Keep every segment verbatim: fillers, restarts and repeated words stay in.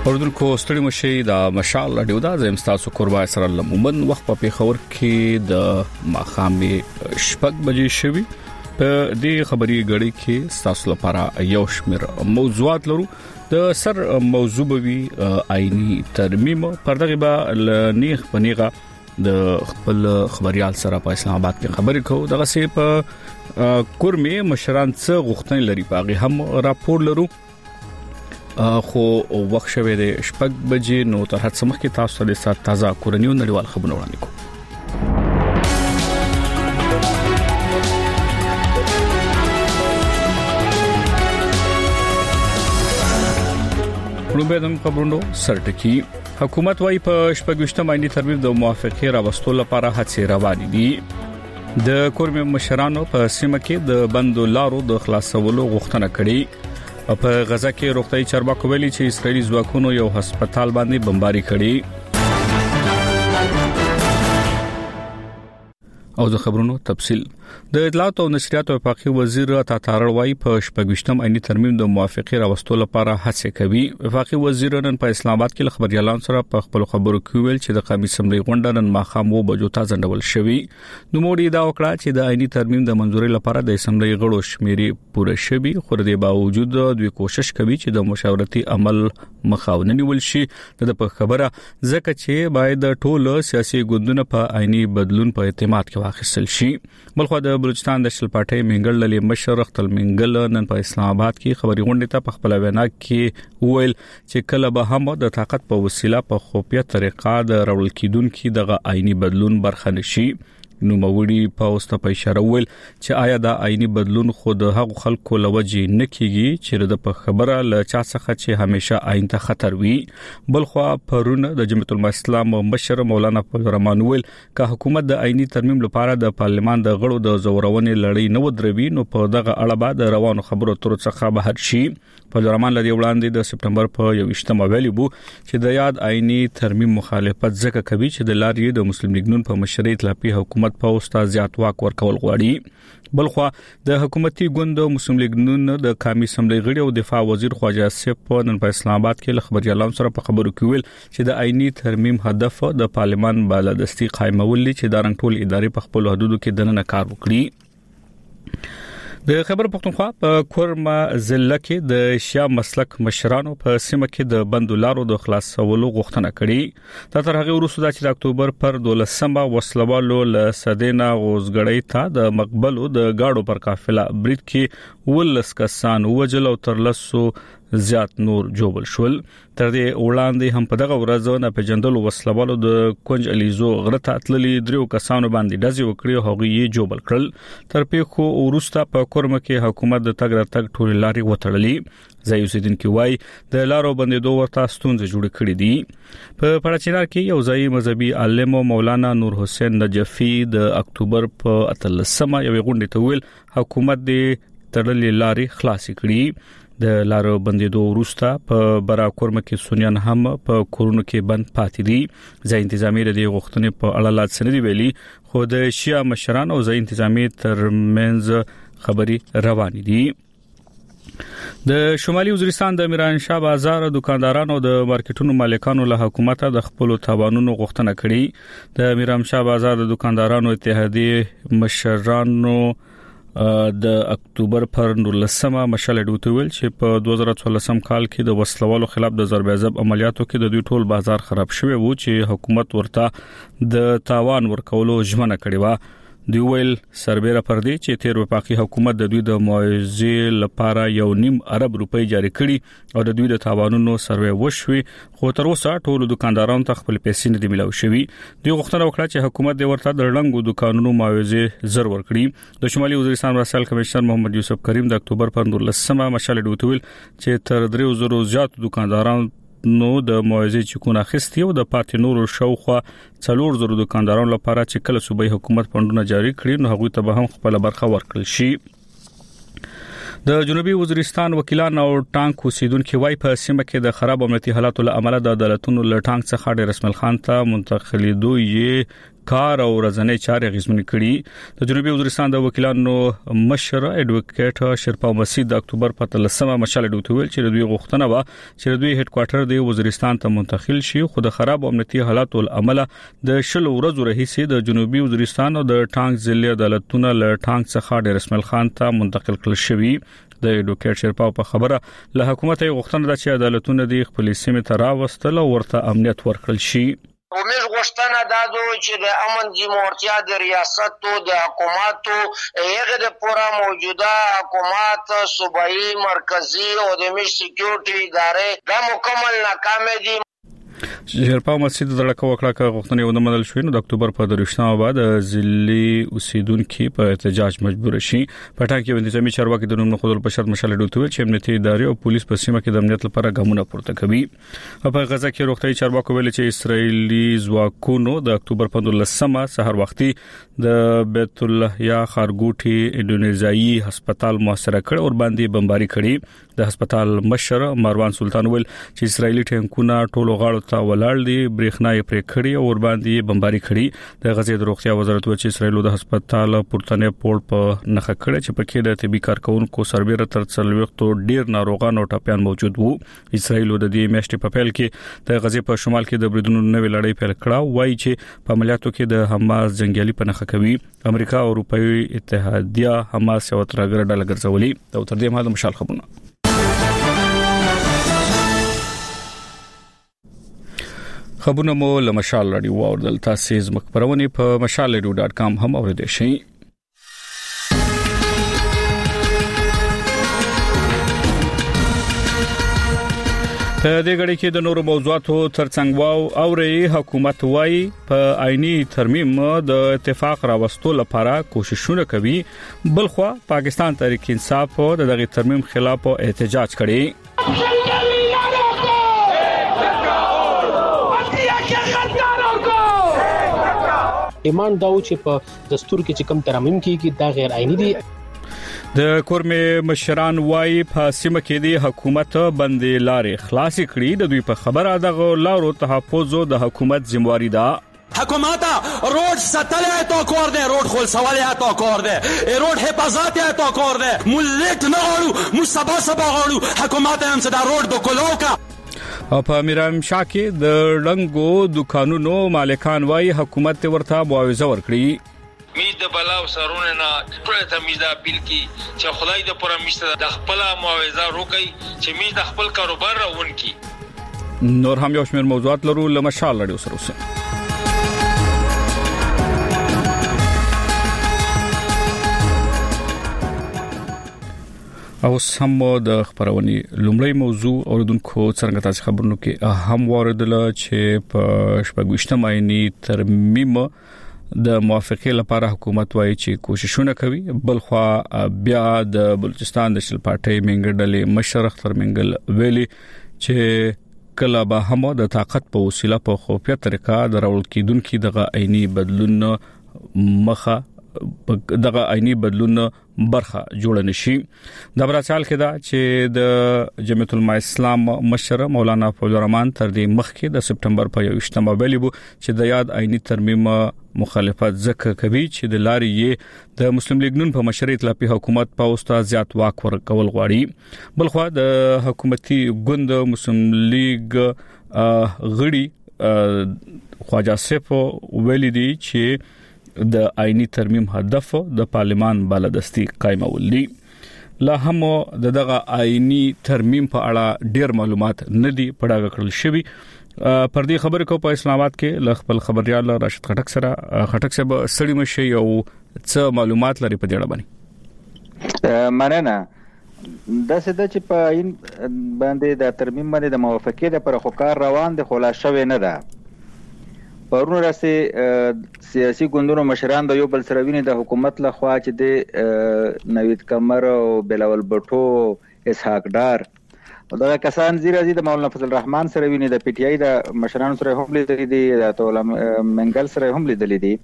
اوردونکو ستړي مشي د مشال رادیو دا زم تاسو قربا سره لمن وخت په خبر کې د ماخامي شپږ بجې شوي په دې خبري غړي کې تاسو لپاره یو شمیر موضوعات لرو د سر موضوع بوي آئینی ترمیم پر دغه به نیغ پنیغه د خپل خبريال سره په اسلام آباد کې خبرې کوو دغه سي په کورمه مشران څخه غوښتنې لري پاغي هم راپور لرو خو وخت شوه د شپږ بجې نو تر هڅه مخکې تاسو ته د تازه کورنیو نړیوال خبرونه وړاندې کوم روبېدم خبرونو سرټکی حکومت وايي په شپږشتم آئینی ترمیم د موافقه راوستلو لپاره هڅې روانې دي د کورمه مشرانو په سیمه کې د بندو لارو د خلاصولو غوښتنه کړې په غزا کې روغتي چارواکو ویلي چې اسرائیلي ځواکونو یو هسپتال باندې بمباري کړې او د خبرونو تفصيل د اطلاعات او نشریات او وفاقي وزیر عطا تارړوي په شپږشتم آئینی ترمیم د موافقه راوستلو لپاره هڅه کوي وفاقي وزیر نن په اسلام آباد کې خبريالان سره په خپل خبرو کې ویل چې د قومي سمري غونډه نن ماخام وو بجو تا ځندول شوی نو موري دا وکړه چې د آئینی ترمیم د منځوري لپاره د سمري غړو شمیري پوره شوی خو د باوجود دوی کوشش کوي چې د مشاورتي عمل مخاونه نیول شي د په خبره ځکه چې باید ټول سیاسي ګوندونه په آئینی بدلون په اعتماد کې واخیستل شي بلخو د بلوچستان د شل پارټي منګل للی مشر رختل منګل نن په اسلام آباد کې خبري غونډه ته په خپل وینا کې ویل چې کله به هم د طاقت په وسیله په خوپیه طریقه د رول کېدونکو دغه آئینی بدلون برخه نشي نو موري په اوسه په اشاره ویل چې آیا دا آئینی بدلون خود هغه خلکو لوجي نه کیږي چې د په خبره ل چا څخه چې همیشه آئین ته خطر وي بلخو پرونه د جمعیت الاسلام مشر مولانا فضل الرحمن ویل که حکومت د آئینی ترمیم لپاره د پارلمان د غړو د زورونې لړۍ نه ودروي نو په دغه اړه بعد روانو خبرو تر څخه بهر شي فضل الرحمن لدی وړاندې د سپټمبر په یو ویشتمه ویلي وو چې د یاد آئینی ترمیم مخالفت ځکه کوي چې د لارې د مسلم لیگ نون په مشرۍ ائتلافي حکومت په استاد زیات واک ورکول غواړي بلخو د حکومتي ګوند مسلم لیگ نون د قومي سملي غړي او دفاع وزیر خواجه اسف نن په اسلام آباد کې خبريالان سره په خبرو کې ویل چې د آئینی ترمیم هدف د پارلمان بالادستي قائمول چې د رنګ ټول ادارې په خپل حدودو کې دننه کار وکړي د خبر پښتونخوا په کورما ضلع کې د شیا مسلک مشرانو په سیمه کې د بندولارو د خلاصولو غوښتنه کړې تر هغه وروسته چې د اکتوبر پر دولسمه وسلوالو ل سدینا غوزګړی ته د مقبلو د گاډو پر قافله برید کې ولس کسان وجل او تر لسو زیات نور جوبل شول تر دې وړاندې هم په دغه ورځ نه په جندل وسلوالو د کونج الیزو غرته اتللی دریو کسانو باندې دزي وکړي هغه یې جوبل کړل تر پیخو ورسته په کورمه کې حکومت د تګ راتګ ټول لاري وټړلې ځای اوسیدونکو وای د لارو بندیدو ورته ستونزې جوړ کړې دي په پړاچینار کې یو ځای مذهبي عالم مولانا نور حسین نجفی د اکتوبر په اتلسمه یو غونډه ته ویل حکومت دې تړلې لاري خلاص کړي د لارو بندیدو وروسته په برا کورمه کې سنیان هم په کورونو کې بند پاتې دي ځای انتظامی د غوښتنې په اړه لا څه نه ویلي خو د شیا مشران او ځای انتظامی ترمنځ خبري روان دي د شمالي وزیرستان د میران شاه بازار دکاندارانو د مارکیټونو مالکانو له حکومت د خپل تاوانونو غوښتنه کړې د میران شاه بازار د دکاندارانو اتحادیه مشرانو د اکتوبر پر نولسمه مشال ډوتویل چې په دوه زره څوارلسم کال کې د وسلوالو خلاف د ضرب عذاب عملیاتو کې د دوی ټول بازار خراب شوی وو چې حکومت ورته د تاوان ورکولو ژمنه کړې و دی ویل سربېره پر دې چې تیر وفاقي حکومت د دوی د معاوضې لپاره یو نیم ارب روپۍ جاری کړي او د دوی د تاوانونو سروې وشوي خو تر اوسه ټول دکاندارانو ته خپل پیسې نه دی ملو شوی دی غوښتنه وکړه چې حکومت د ورته د لنګو دکانونو معاوضې زر ورکړي د شمالي وزیرستان رسال کمشنر محمد یوسف کریم د اکتوبر پر نولسمه مشال ډوتویل چې تر درې زره زیات دکاندارانو نو د معاوضې چکونه اخیستي او د پاتې نورو شاوخوا څلور زره دکاندارانو لپاره چې کله صوبایي حکومت فندونه جاری کړي نو هغه ته به هم خپل برخه ورکړل شي د جنوبي وزیرستان وکیلان او ټانک اوسیدونکو وای په سیمه کې د خراب امنیتي حالاتو له امله د عدالتونو له ټانک څخه د رسمل خان ته منتقلیدو یې کار او ورځنی چارې غیزمن کړي. د جنوبي وزیرستان د وکیلانو مشر اډوکیټ شرپا مسید د اکتوبر په تلسمه مشال ډوټ ویل چې دوی غوښتنه و چې دوی هډ کوارټر د وزیرستان ته منتقل شي، خو د خراب امنیتي حالاتو العمل د شل ورځو رئیس د جنوبي وزیرستان او د ټانګ ضلع عدالتونو له ټانګ څخه ډیر اسماعیل خان ته منتقل کړل شوی. د اډوکیټ شرپا په خبره له حکومت یې غوښتنه ده چې عدالتونه د خپل سیمه ته راوستل او ورته امنیت ورکړل شي. ومش غوښتنه دا ده چې د امن جمهوریت د ریاست او د حکومت هغه د پورا موجوده حکومت صوبایي مرکزی او د مش سکیورټي ادارې دا مکمل ناکام دي. شرپا مسید د لکه وکړه که غوښتنې ونه منل شوې نو د اکتوبر په دروښتنه بعد ضلعي اوسیدونکو په احتجاج مجبور شي. په ټاکي کې د نظامی چارواکي د نوم خپل په شرط مشال ډوټوي چې امنیتي ادارې او پولیس په سیمه کې د امنیت لپاره ګامونه پورته کوي. په غزا کې روغتي چارواکو ویل چې اسرایلی ځواکونو د اکتوبر په دولسمه سحر وختي د بیت الله یا خارګوټي انډونیزیایي هسپتال محاصره کړ او باندې بمباري کړي. د هسپتال مشر مروان سلطان ویل چې اسرایلی ټینکونه ټولو غاړو ته ولاړ دي، برېښنا یې پرې کړی او باندې بمباري کړي. د غزې د روغتیا وزارت و چې اسرایل د هسپتال پورتنه پول په نخښه کړی چې پکې د طبي کارکونکو سربېره تر څلويختو ډیر ناروغان او ټاپیان موجود وو. اسرایل د دې میاشتې په پیل کې د غزې په شمال کې د بریدونو نوې لړۍ پیل کړه، وایي چې په عملیاتو کې د حماس جنگیالي په نخښه کوي. امریکا او اروپאי اتحادیه حماس یو ترګر ډله ګرځولي. او تر دې مهاله مشال خبرونه خبرونه مو له مشال رادیو اوردل. تاسو زموږ خبرونه په مشال رادیو ډاټ کام هم اوریدئ شئ. په دې غړي کې د نورو موضوعاتو ترڅنګ واو اوري حکومت وايي په آئینی ترمیم د اتفاق راوستلو لپاره کوششونه کوي، بلخو پاکستان تحریک انصاف د دغه ترمیم خلاف احتجاج کړي. ایمان داو چې په دستور کې چې کوم ترمیم کیږي دا غیر آئینی دي. د کورمه مشران وايي په سیمه کې د حکومت باندې لارې خلاص کړي. د دوی په خبره دغه لارو تحفظ د حکومت ذمہواری ده. حکومت road ستله تا کار ده، road خل سوالی تا کار ده، road حفاظت تا کار ده، ملت نه غړو مو سبا سبا غړو حکومت هم صدا road د کلوکا. او په میرام شاه کې د لنګو دکانونو مالکان وايي حکومت ورته معاوضه ورکړي. می د بلاو سرونه نه ټول ته می دا اپیل کی چې خدای د پوره مشته د خپل معاوضه روکي چې می د خپل کاروبار راون کی. نور هم یو شمېر موضوعات لرو لمشال لري سره اوسه. او سم د خبرونې لومړی موضوع اوردونکو څنګه تاسو خبرونو کې هم واردله چې په شپږشتم آئینی ترمیم د موافقه لپاره حکومت وايي چې کوششونه کوي، بلخو بیا د بلوچستان د شل پارټي منګډلې مشر اختر منګل ویلي چې کله به هم د طاقت په وسیله په خفیه طریقه د راول کېدونکو دغه آئینی بدلون مخه دغه آئینی بدلون برخه جوړ نشي. د براشال کې دا چې د جمعیت العلماء اسلام مشر مولانا فضل الرحمن تر دې مخکې د سپټمبر په یوشتمه ویلي وو چې د یاد آئینی ترمیم مخالفت ځکه کوي چې د لارې د مسلم لیگ نون په مشرۍ ائتلافي حکومت په اوستا زیات واک ورکول غواړي. بلخو د حکومتي ګوند مسلم لیگ غړي خواجه سیف ویلي دي چې د آئینی ترمیم هدف د پارلمان بالادستی قائمول دي. لا هم دغه آئینی ترمیم په اړه ډیر معلومات نه دي پړاګ کړل شوی. پر دې خبرې کو په اسلام آباد کې ل خپل خبريال راشد خټک سره خټک سره سړی مشه یو څه معلومات لري په دې اړه باندې. مننه. د سده چې په آئین باندې د ترمیم باندې د موافقه لپاره خو کار روان دي، خلا شوی نه ده. پرونو راځي سیاسي ګوندونو مشران د یو بل سره ویني د حکومت له خوا چې د نوید کمر او بلاول بټو اسحاق ډار او دا کسان زیرا زی د مولانا فضل الرحمن سره ویني، د پی ټی آی د مشران سره هم لیدل دي، د تولا منګل سره هم لیدل دي.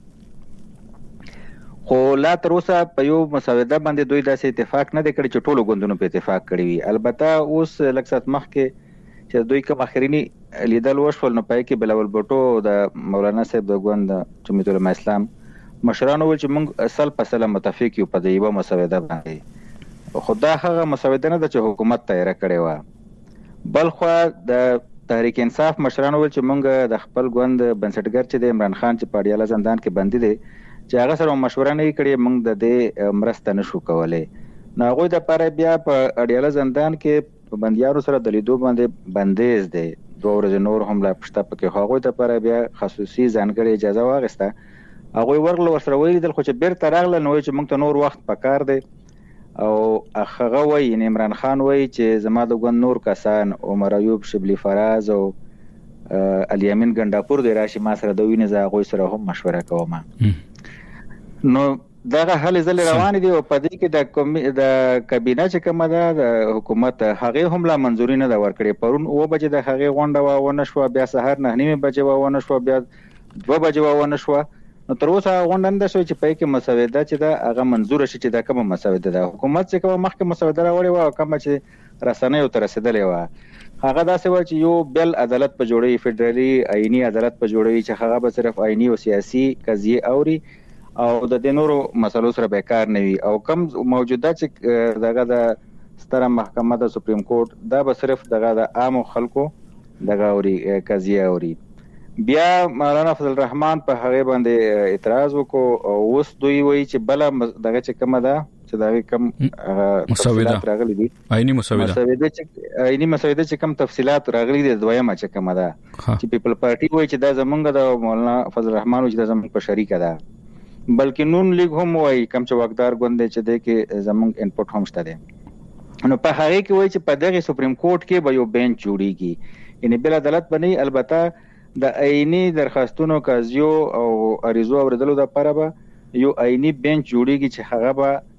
خو لا تر اوسه په یو مسوده باندې دوی داسې اتفاق نه دی کړی چې ټولو ګوندونو په اتفاق کړی وي. البته اوس لکه مخکې چې دوی کوم اخرینی لیدل وشول نو پای کې بلاول بوټو د مولانا صاحب د ګوند جمعیت العلماء اسلام مشرانو ول چې موږ اصل په سلام متفق یو په دیوه مسوده باندې خدا هغه مسوده نه د حکومت تیار کړي و بل خو د تحریک انصاف مشرانو ول چې موږ د خپل ګوند بنسټګر چې د عمران خان چې پاړیاله زندان کې بندي دي چې هغه سره مشوره نه کړي موږ د دې مرسته نشو کولای نو هغه د پاره بیا په اړیاله زندان کې په بنديارو سره د لیدو باندې بندیز دي دوه ورځې نور هم لا پښته پکې هغه د پاره بیا خصوصي ځانګړي اجازه واغسته هغه ورغله ورسره ویل خو چې بیرته راغله نو چې موږ ته نور وخت پکار دی او هغه وای عمران خان وای چې زما د ګوند نور کسان عمر ایوب شبلی فراز او الیمین ګنداپور د راشي ما سره د وینې زغوي سره هم مشوره کوم نو دغه حل زل روان دي او په دې کې د کوم د کابینه چې کومه ده د حکومت هغه هم لا منځوري نه دا ورکړي پرون او بجې د هغه غونډه و نشو بیا سحر نه نیمه بجې و نشو بیا دوه بجې و نشو نو تر اوسه غونډه نه شوی چې پای کې مسوده چې دا هغه منظور شي چې دا کومه مسوده ده حکومت چې کومه مخکې مسوده راوړي و او کومه چې رسنۍ او تر رسیدلې و هغه داسې و چې یو بل عدالت په جوړي فدرالي آئینی عدالت په جوړي چې هغه به صرف آئینی او سیاسي قضیه اوري او د دینورو مسلو سره به کار نه وي او کم موجوده چې دغه د ستره محکمه د سپریم کورټ دا به صرف دغه د عام خلکو دغه اوري قضیه اوري بیا مولانا فضل الرحمن په هغه باندې اعتراض وکړو او اوس دوی وایي چې بل دغه چې کومه ده چې دا کوم مسوده راغلي دي آئینی مسوده مسوده چې آئینی مسوده چې کوم تفصيلات راغلي دي دویمه چې کومه ده چې پیپل پارټي وایي چې دا زمونږ د مولانا فضل الرحمن چې دا زمونږ په شریکه ده بلکې نون لیگ هم وایي کوم چې واقدار ګوند چې د کې زمونږ انپوټ هم شته دي نو په هغه کې وایي چې په دغه سپریم کورټ کې به یو بینچ جوړیږي یعنی بل عدالت باندې البته د آئینی درخواستونو قاضیو او عریضو اوریدلو د لپاره به یو آئینی بینچ جوړیږي چې هغه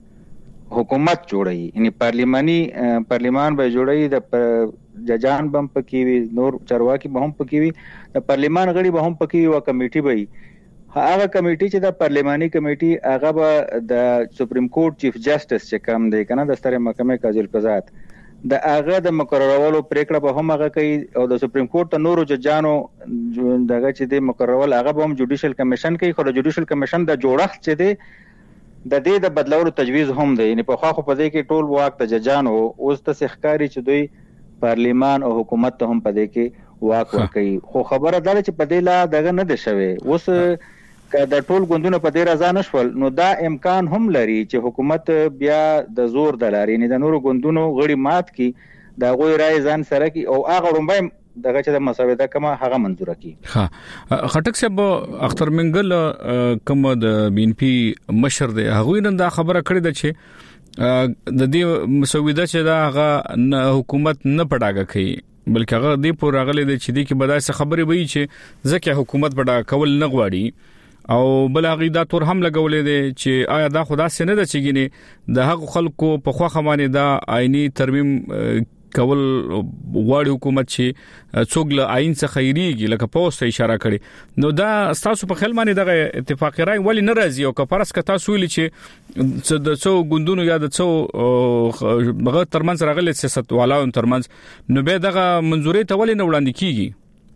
به حکومت جوړي یعنی پارلیماني پارلیمان به جوړي د ججان بم پکې وي نور چارواکي به هم پکې وي د پارلیمان غړي به هم پکې وي او کمیټي به وي هغه کمیټي چې د پارلیماني کمیټي هغه به د سپریم کورټ چیف جسټس چې کوم دی کنه د ستره محکمه قاضي القضات د هغه د مقررولو پریکړه به هم هغه کوي او د سپریم کورټ ته نورو ججانو دغه چې د مقررول هغه به هم جوډیشل کمیشن کوي خو د جوډیشل کمیشن د جوړښت چې دی د دې د بدلولو تجویز هم دی یعنی په خوا خو په دې کې ټول واک د ججانو اوس ته ښکاری چې دوی پارلیمان او حکومت ته هم په دې کې واک ورکوي خو خبره ده چې په دې لا دغه نه ده شوی اوس که د ټول ګوندونو په دې رضا نشول نو دا امکان هم لري چې حکومت بیا د زور د لاري نه د نورو ګوندونو غړي مات کی دا غوي رائے ځان سره کی او هغه رومبای دغه چې د مسوده کما هغه منظور کی ها خټک صاحب اختر منګل کوم د بین پی مشر دی هغه نن دا خبره کړې ده چې د دې مسوده چې دا هغه حکومت نه پډاګه کوي بلکې هغه دې پور راغلي د چې دې کې بدایي خبرې وایي چې ځکه حکومت پډا کول نه غواړي او بل هغه دا تور هم لګولې دي چې آیا دا خدا سينه د چګینه د حق خلکو په خوا خمانه دا آئینی ترمیم کول غواړي حکومت چې څوک له آئین څخه خیریږي لکه پوسټ اشاره کړي نو دا تاسو په خیال باندې دغه اتفاق راي ولی نه راځي او کفارس کتا سویل چې د څو ګوندونو یا د څو بغیر ترمنځ راغلي سیاست والاو ترمنځ نو به دغه منځوري ته ولی نه وړاندې کیږي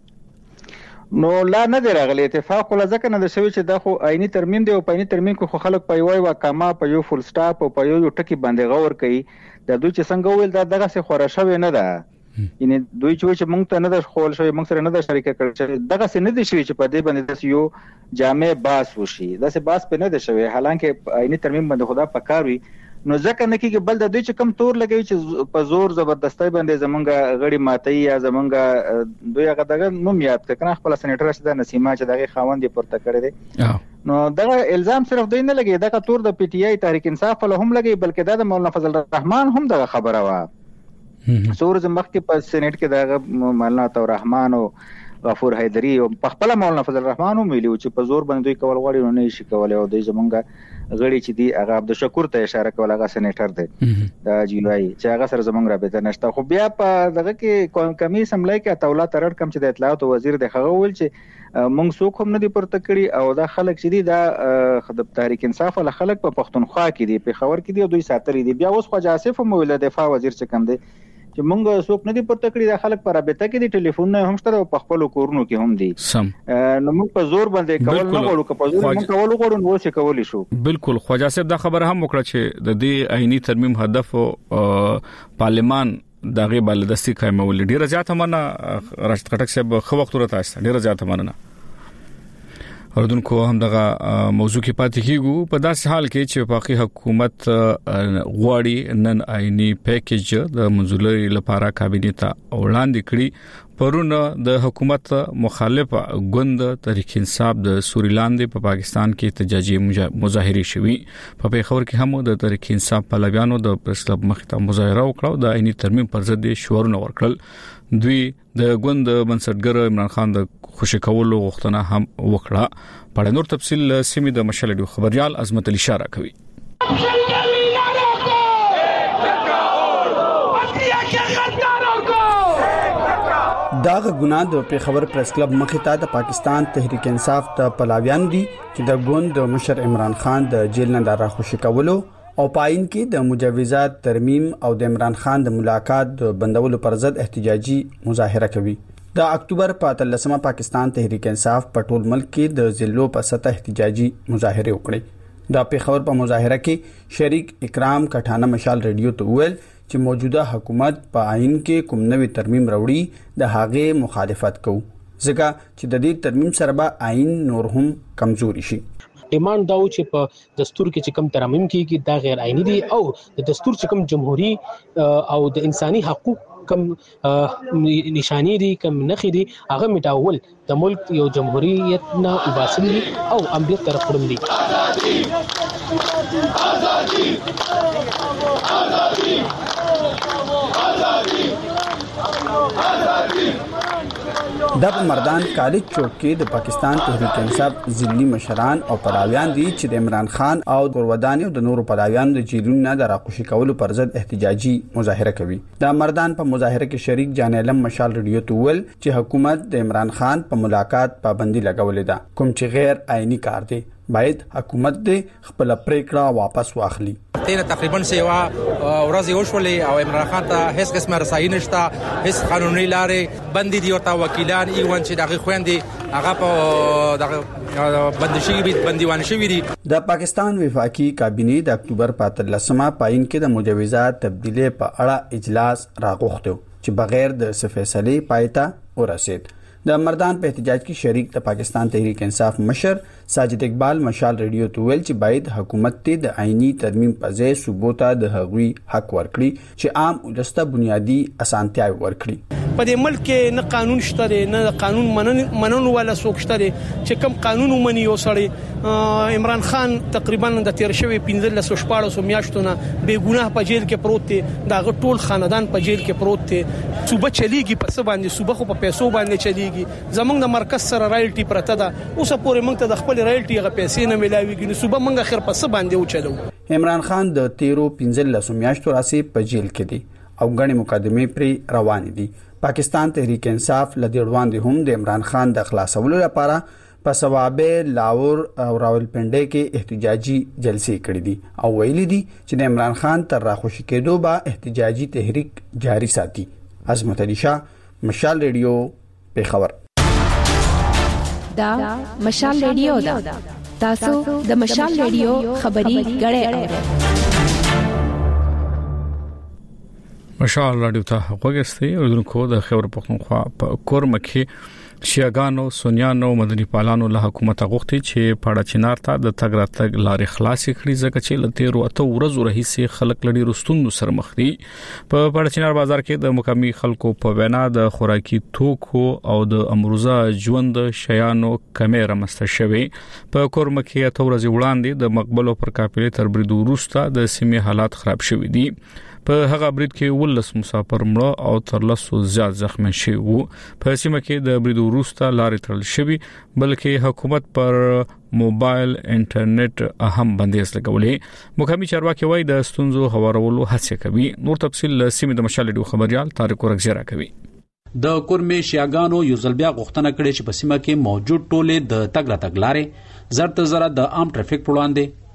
نو لا نه دی راغلی اتفاق ولا ځکه نه د شوی چې دا خو آئینی ترمیم دی او په آئینی ترمیم کې خو خلک په یوه واکما په یو فول سټاپ او په یو ټکی باندې غور کوي د دوی چې څنګه ویل دا دغه څه خوره شوی نه ده یعنی دوی چې موږ ته نه د خول شوی موږ سره نه د شریک کړل دغه څه نه دی شوی چې په دې باندې د یو جامع باس وشي دا څه باس په نه دی شوی حالانکه آئینی ترمیم باندې خدا پکاروي نو ځکه نه کېږي بل د دوی چې کم تور لګوي چې په زور زبردستۍ باندې زمونږ غړي ماتي یا زمونږ دوی هغه دغه نوم یاد کړه خپل سېنیټر شته نسیمه چې دغه خاوند یې پورته کړی دی نو دغه الزام صرف دوی نه لګي دغه تور د پی ټی آی تحریک انصاف له هم لګي بلکې د مولانا فضل الرحمن هم دغه خبره وا سورز مخ کې په سېنیټ کې دغه مولانا تو رحمان او غفور حیدری او په خپل مولانا فضل الرحمن هم ویلو چې په زور باندې دوی کول غواړي نه شي کولای او دوی زمونږ غړي چې دی هغه عبد الشکور ته اشاره کوله هغه سېنیټر دی دا جیوای چې هغه سره زمونږ رابطه نشته خو بیا په دغه کې کمی سملای کې تولا ترړ کم چې د اطلاعات وزیر د هغه ول چې مونږ څوک هم نه دی پورته کړی او دا خلک چې دی دا د تحریک انصاف له خلک په پښتونخوا کې دی په خبر کې دی دوی ساتري دی بیا اوس خواجه آصف هم ویل د دفاع وزیر چې کم دی چې مونږ څوک نه دي پورته کړی د خلک پر رابطه کې دي ټلیفون نه هم شته او په خپل کورونو کې هم دي سم نو موږ په زور باندې کول نه غواړو که په زور موږ کول غواړو نو څه کولی شو. بالکل خواجه صاحب دا خبره هم وکړه چې د دې آئینی ترمیم هدف پارلیمان دغه بلدستي قائمول ډیره زیاته مننه راشد خټک صاحب خو وخت ورته است ډیره زیاته مننه. اردوونکو هم دغه موضوع کې پاتې کیږو په داسې حال کې چې وفاقي حکومت غواړي نن آئینی پیکیج د منځلوري لپاره کابینه ته وړاندې کړي. پرون د حکومت مخالفه ګوند تحریک انصاف د سوریلاند په پاکستان کې احتجاجي مظاهره شوي. په پیښور کې هم د تحریک انصاف پلویانو د پریس کلب مخ ته مظاهره وکړه د آئینی ترمیم پر ضد شعارونه ورکړل. دوی د ګوند بنسټګر عمران خان د خوشی کولو غوښتنه هم وکړه. په نور تفصیل سیمه د مشال ډیو خبريال عظمت علي اشاره کوي. داغه ګناه د پیښور پریس کلب مخې ته د پاکستان تحریک انصاف ته پلاویان دي چې د ګوند مشر عمران خان د جیل نه را خوشی کولو او پاین کې د مجوزات ترمیم او د عمران خان د ملاقات د بندولو پر ضد احتجاجي مظاهره کوي. د اکتوبر په اتلسمه پاکستان تحریک انصاف په ټول ملک کې د ضلعو په سطح احتجاجي مظاهره وکړي. د پیښور په مظاهره کې شریک اکرام کټانه مشال ریډیو ته ویل چې موجوده حکومت په آئین کې کوم نوې ترمیم راوړي د هغه مخالفت کوي ځکه چې د دې ترمیم سره به آئین نور هم کمزوري شي. ډیماند دا و چې په دستور کې چې کوم ترمیم کیږي دا غیر آئینی دي او د دستور چې کوم جمهوریت او د انساني حقوق کم نشانی دي کم نخي دي هغه مټاول د ملک یو جمهوریت نه وباسل دي او امنیت طرف کړم دي. ازادي ازادي ازادي ازادي د مردان کالج چوک کې د پاکستان تحریک انصاف ضلعي مشران او پلاویان دي چې د عمران خان او ګورودانی او د نورو پلاویانو د جیلونو نه د راخوشي کولو پر ضد احتجاجي مظاهره کوي. د مردان په مظاهره کې شریک جان علم مشال ریډیو ته ویل چې حکومت د عمران خان په ملاقات پابندي لګولې ده کوم چې غیر آئینی کار دی. باید حکومت دې خپل پریکړه واپس واخلي. تینا تقریبا سیوا ورځ وشولې او عمران خان ته هیڅ قسمه رسایي نشته هیڅ قانوني لارې بندي دي او تا وکیلان ایوان چې دغه خويندې هغه په دغه بندشي به بنديوان شوی دي. د پاکستان وفاقي کابینه د اکتوبر په اتلسمه پاین کې د مجوزات تبدیلی په اړه اجلاس راغوښتو چې بغیر د فیصله پایته ورسید. د مردان په احتجاج کې شریک د پاکستان تحریک انصاف مشر ساجد اقبال مشال ریډیو ته ویل چې باید حکومت ته د آئینی ترمیم په ځای صوبوته د هغوی حق ورکړي چې عام ولسته بنیادی اسانتیاوي ورکړي. په دې ملک کې نه قانون شته نه قانون منون ولا څوک شته چې کوم قانون ومني یو سړی. عمران خان تقریبا د تیر شوی پنځلس شپږ میاشتونه بے ګناه په جیل کې پروت دی. دا ټول خاندان په جیل کې پروت دی. صوبه چلیږي په څه باندې صوبه خو په پیسو باندې چلیږي. زمونږ د مرکز سره رایلټي پرته ده اوس پورې موږ ته د خپل رایلټي غو پیسې نه ملاويږي نو صوبه موږ اخر په څه باندې وچلو. عمران خان د تیرو پنځلس میاشتو راسي په جیل کې دی او غني مقدمه پری روان دي. پاکستان تحریک انصاف لدی وړاندې هم د عمران خان د خلاصولو لپاره په ثوابه لاور او راولپنډي کې احتجاجي جلسې کړې دي او ویلي دي چې د عمران خان تر راخوشي کېدو به احتجاجي تحریک جاری ساتي. عظمت علي شاه مشال ریډیو پیښور. دا مشال ریډیو دا تاسو د مشال ریډیو خبري غړې اورئ. مشال ریډیو ته وګورئ اردوونکو د خبر پښتونخوا په کورم کې شیعاګانو سنیانو مدني پالانو له حکومت غوښتي چې پاړه چنار ته د تګ راتګ لارې خلاصې کړي ځکه چې لته ورو اته ورځو رهیسي خلک لړي رستون سر مخ دي. په پاړه چنار بازار کې د مقامي خلکو په وینا د خوراکي توکو او د امروزه ژوند شیانو کمې رامسته شوي. په کورم کې اته ورځې وړاندې د مقبلو پر کاپلې تر برید وروسته د سیمې حالات خراب شوي دي. په هغه برید کې ولس مسافر مړه او تر لسو زیات زخمی شوي وو. په سیمه کې د برید وروسته لارې تړل شوي بلکې حکومت پر موبایل انټرنیټ اهم بندیز لګولې. مقامي چارواکي وایي د ستونزو هوارولو هڅه کوي. نور تفصیل سیمه د مشال ډیو خبريال طارق ورغزیرا کوي. د کورمې شیعاګانو یو ځل بیا غوښتنه کړې چې په سیمه کې موجود ټولې د تګ راتګ لارې زر تر زر د عام ټریفیک وړاندې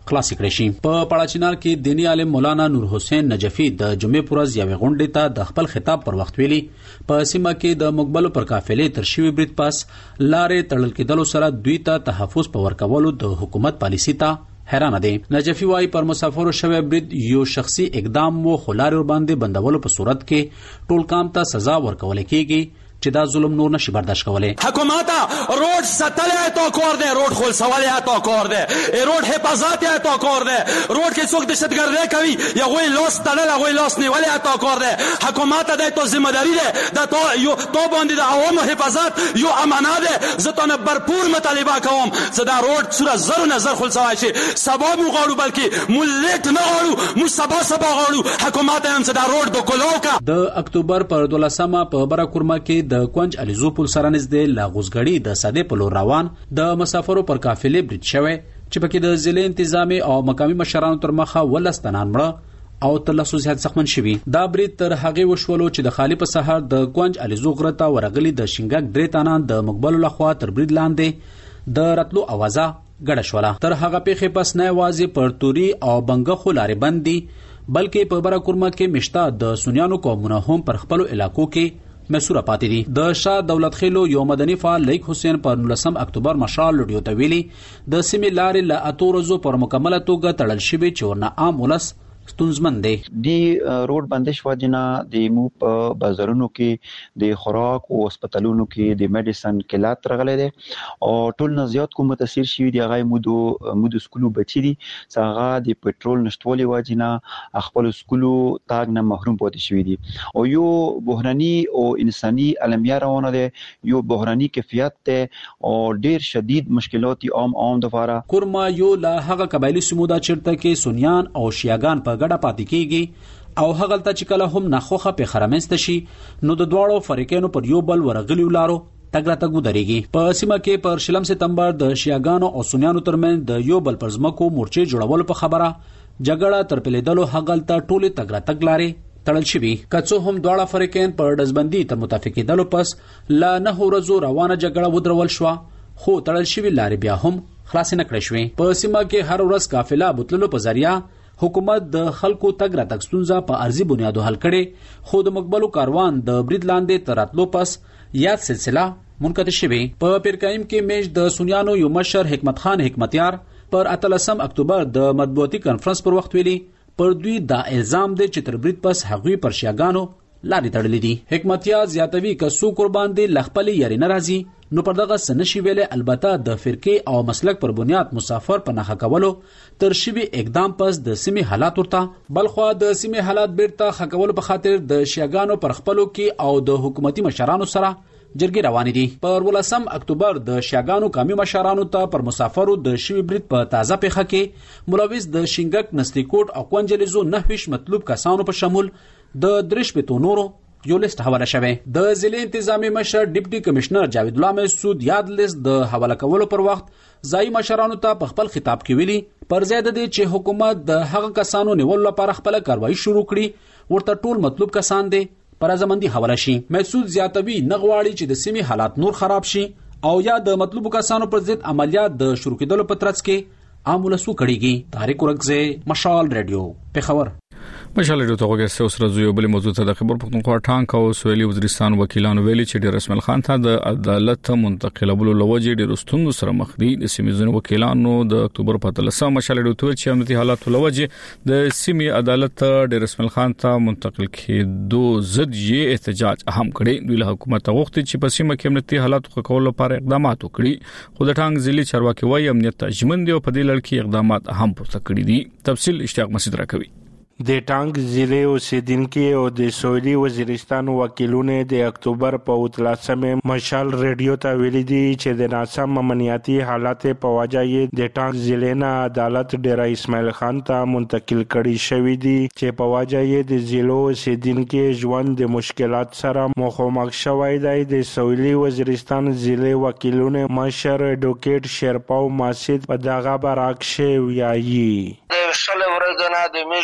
خلاص کړی شي. په پړاچینار کې دینی عالم مولانا نور حسین نجفی د جمعې پر ورځ یوې غونډې ته د خپل خطاب پر وخت ویلي په سیمه کې د مقبلو پر قافلې تر شوي برید پاس لارې تړل کېدلو سره دوی ته تحفظ په ورکولو د حکومت پالیسي ته حیران دي. نجفی وايي پر مسافرو شوی برید یو شخصي اقدام وو، خو لارې ور باندې بندولو په صورت کې ټول کام ته سزا ورکول کېږي چې دا ظلم نور نشي برداشت کولای. حکومت روډ ساتلې تو کور دی، روډ خول سوالې تو کور دی، روډ حفاظت تو کور دی، روډ کې څوک دهشتګردي کوي یا غوي لاس تړل غوي لاس نیولې تو کور دی. حکومت د تو ذمہ داری ده د تو یو تو باندې د عوامو حفاظت یو امانت ده. زه ته برپور مطالبه کوم چې دا روډ سره زر نظر خول سوای شي سبا مو غواړو بلکې ملت نه غواړو مو سبا سبا غواړو حکومت هم چې دا روډ د کولوکا. د اکتوبر پر دولسمه په براکورما کې د کونج الیزو پل سره نږدې لاغوزګړی د ساده په لور روان د مسافرو پر قافلې برید شوی چې پکې د ضلع انتظامی او مقامی مشرانو تر مخه ولستنان مړه او تر لسو زیات زخمن شوي. دا برید تر هغې وشولو چې د خالي په سهار د کونج الیزو غره ته ورغلي د شینګک درې تنان د مقبلو لخوا تر برید لاندې د راتلو اوازه ګډه شوله. تر هغه پیښې پس نه یوازې پر توري او بنګخو لارې بند دي بلکې په براکورما کې مشته د سنیانو قومونه هم پر خپلو علاقو کې مسوره پاتې دي. د شاه دولت خیلو یو مدني فعال لیک حسین پر نولسم اکتوبر مشال لډیو ته ویلي د سیمې لارې له اتو ورځو پر مکمله توګه تړل شوي چې ورنه عام ولس ستونزمن دی. دی روډ بندش وجنه د مو په بازارونو کې د خوراک او هسپتالونو کې د میډیسن کلات رغلې دي او ټول نه زیات کوم متاثر شوي دي. هغه مودو مودو سکولو بچی دي څنګه د پټرول نشټولي وجنه خپل سکولو تاګ نه محروم پاتې شوي دي او یو بحراني او انساني علمیه روانه ده، یو بحراني کیفیت ته او ډیر شدید مشکلات عام عام د فاره. کورما یو لا هغه قبایلی سمودا چرته کې سنیان او شیعاګان په ګډه پاتې کیږي او هغه ته چې کله هم ناخوخه په خرمنست شي نو د دواړو فریقینو پر یو بل ورغلی ولارو تګ را تګ ودرېږي. په سیمه کې پر شلم سپتمبر د شیعاګانو او سنیانو ترمنځ د یو بل پر ځمکو مورچې جوړولو په خبره جګړه تر پیلیدلو هغه ته ټولې تګ را تګ لارې تړل شوي. که څه هم دواړه فریقین پر ډزبندي تر متفقېدلو پس لا نه ورځو روانه جګړه ودرول شوه خو تړل شوي لارې بیا هم خلاصې نه کړې شوې. په سیمه کې هر ورځ قافله بوتللو په ذریعه حکومت د خلکو تګ را تګ ستونزه په ارضي بنیادو حل کړي خو د مقبلو کاروان د برید لاندې تر راتلو پس یاد سلسله منقطع شوې. په پیرکایم کې میش د سنیانو یو مشر حکمت خان حکمتیار پر اتلسم اکتوبر د مطبوعاتي کانفرنس پر وخت ویلي پر دوی دا الزام دی چې تر برید پس هغوی پر شیعاګانو لارې تړلې دي. حکمتیار زیاتوي که څوک قربان دي له خپلې یاري نه راځي نو پر دغه څه نشي ویلی. البته د فرقې او مسلک پر بنیاد مسافر په نښه کولو تر شوي اقدام پس د سیمې حالات ورته بلخوا د سیمې حالات بیرته ښه کولو په خاطر د شیعاګانو پر خپلو کې او د حکومتي مشرانو سره جرګې روانې دي. پر ولسم اکتوبر د شیعاګانو قومي مشرانو ته پر مسافرو د شوي برید په تازه پیښه کې ملوث د شینګک نستیکوټ او کونجلیزو نهویش مطلوب کسانو په شمول د درش په نورو یو لیست حواله شوی. د ضلع انتظامی مشر ډیپټي کمشنر جاوید الله مسعود یاد لیست د حواله کولو پر وخت ځایي مشرانو ته په خپل خطاب کې ویلي پر ځای د دې چې حکومت د هغه کسانو نیولو لپاره خپل کاروایی شروع کړي ورته ټول مطلوب کسان دي پر ازمندي حواله شي. مسعود زیاتوي نغواړي چې د سیمې حالات نور خراب شي او یا د مطلوب کسانو پر ضد عملیات د شروع کېدلو په ترڅ کې عام ولسو کړيږي. طارق ورکزه مشال رادیو پیښور. مشال ډیو ته وګورئ اوس راځو یو بل موضوع ته. د خبر پښتونخوا ټانک او سویلي وزیرستان وکیلانو ویلي چې ډیر رسمل خان ته د عدالت منتقلولو لوجه ډیر ستونزو سره مخ دي. د سیمې وکیلانو د اکتوبر په اتلسمه مشال ډیو ته چې امنیتي حالات لوجه د سیمې عدالت ډیر رسمل خان ته منتقل کېدو ضد یې احتجاج اهم کړي. دوی له حکومت غوښتي چې په سیمه کې امنیتي حالات ښه کولو لپاره اقدامات وکړي خو د ټانک ضلع چارواکي وايي امنیت تضمین دی او په دې لړ کې اقدامات اهم پورته کړي دي. تفصیل اشتیاق مسعود راکوي. د ټانک ضلع اوسیدونکو او د سویلي وزیرستان وکیلونو د اکتوبر په اتلسمه مشال ریډیو ته ویلي دي چې د ناسم امنیتي حالات په وجه یې د ټانک ضلع نه عدالت ډیر اسماعیل خان ته منتقل کړي شوی دي چې په وجه یې د ضلع اوسیدونکو ژوند د مشکلات سره مخامخ شوی دی. د سویلي وزیرستان ضلع وکیلونو مشر اډوکیټ شیرپاو ماسید په دغه برعکس ویایي شل ورځې نه د میش د جنوبي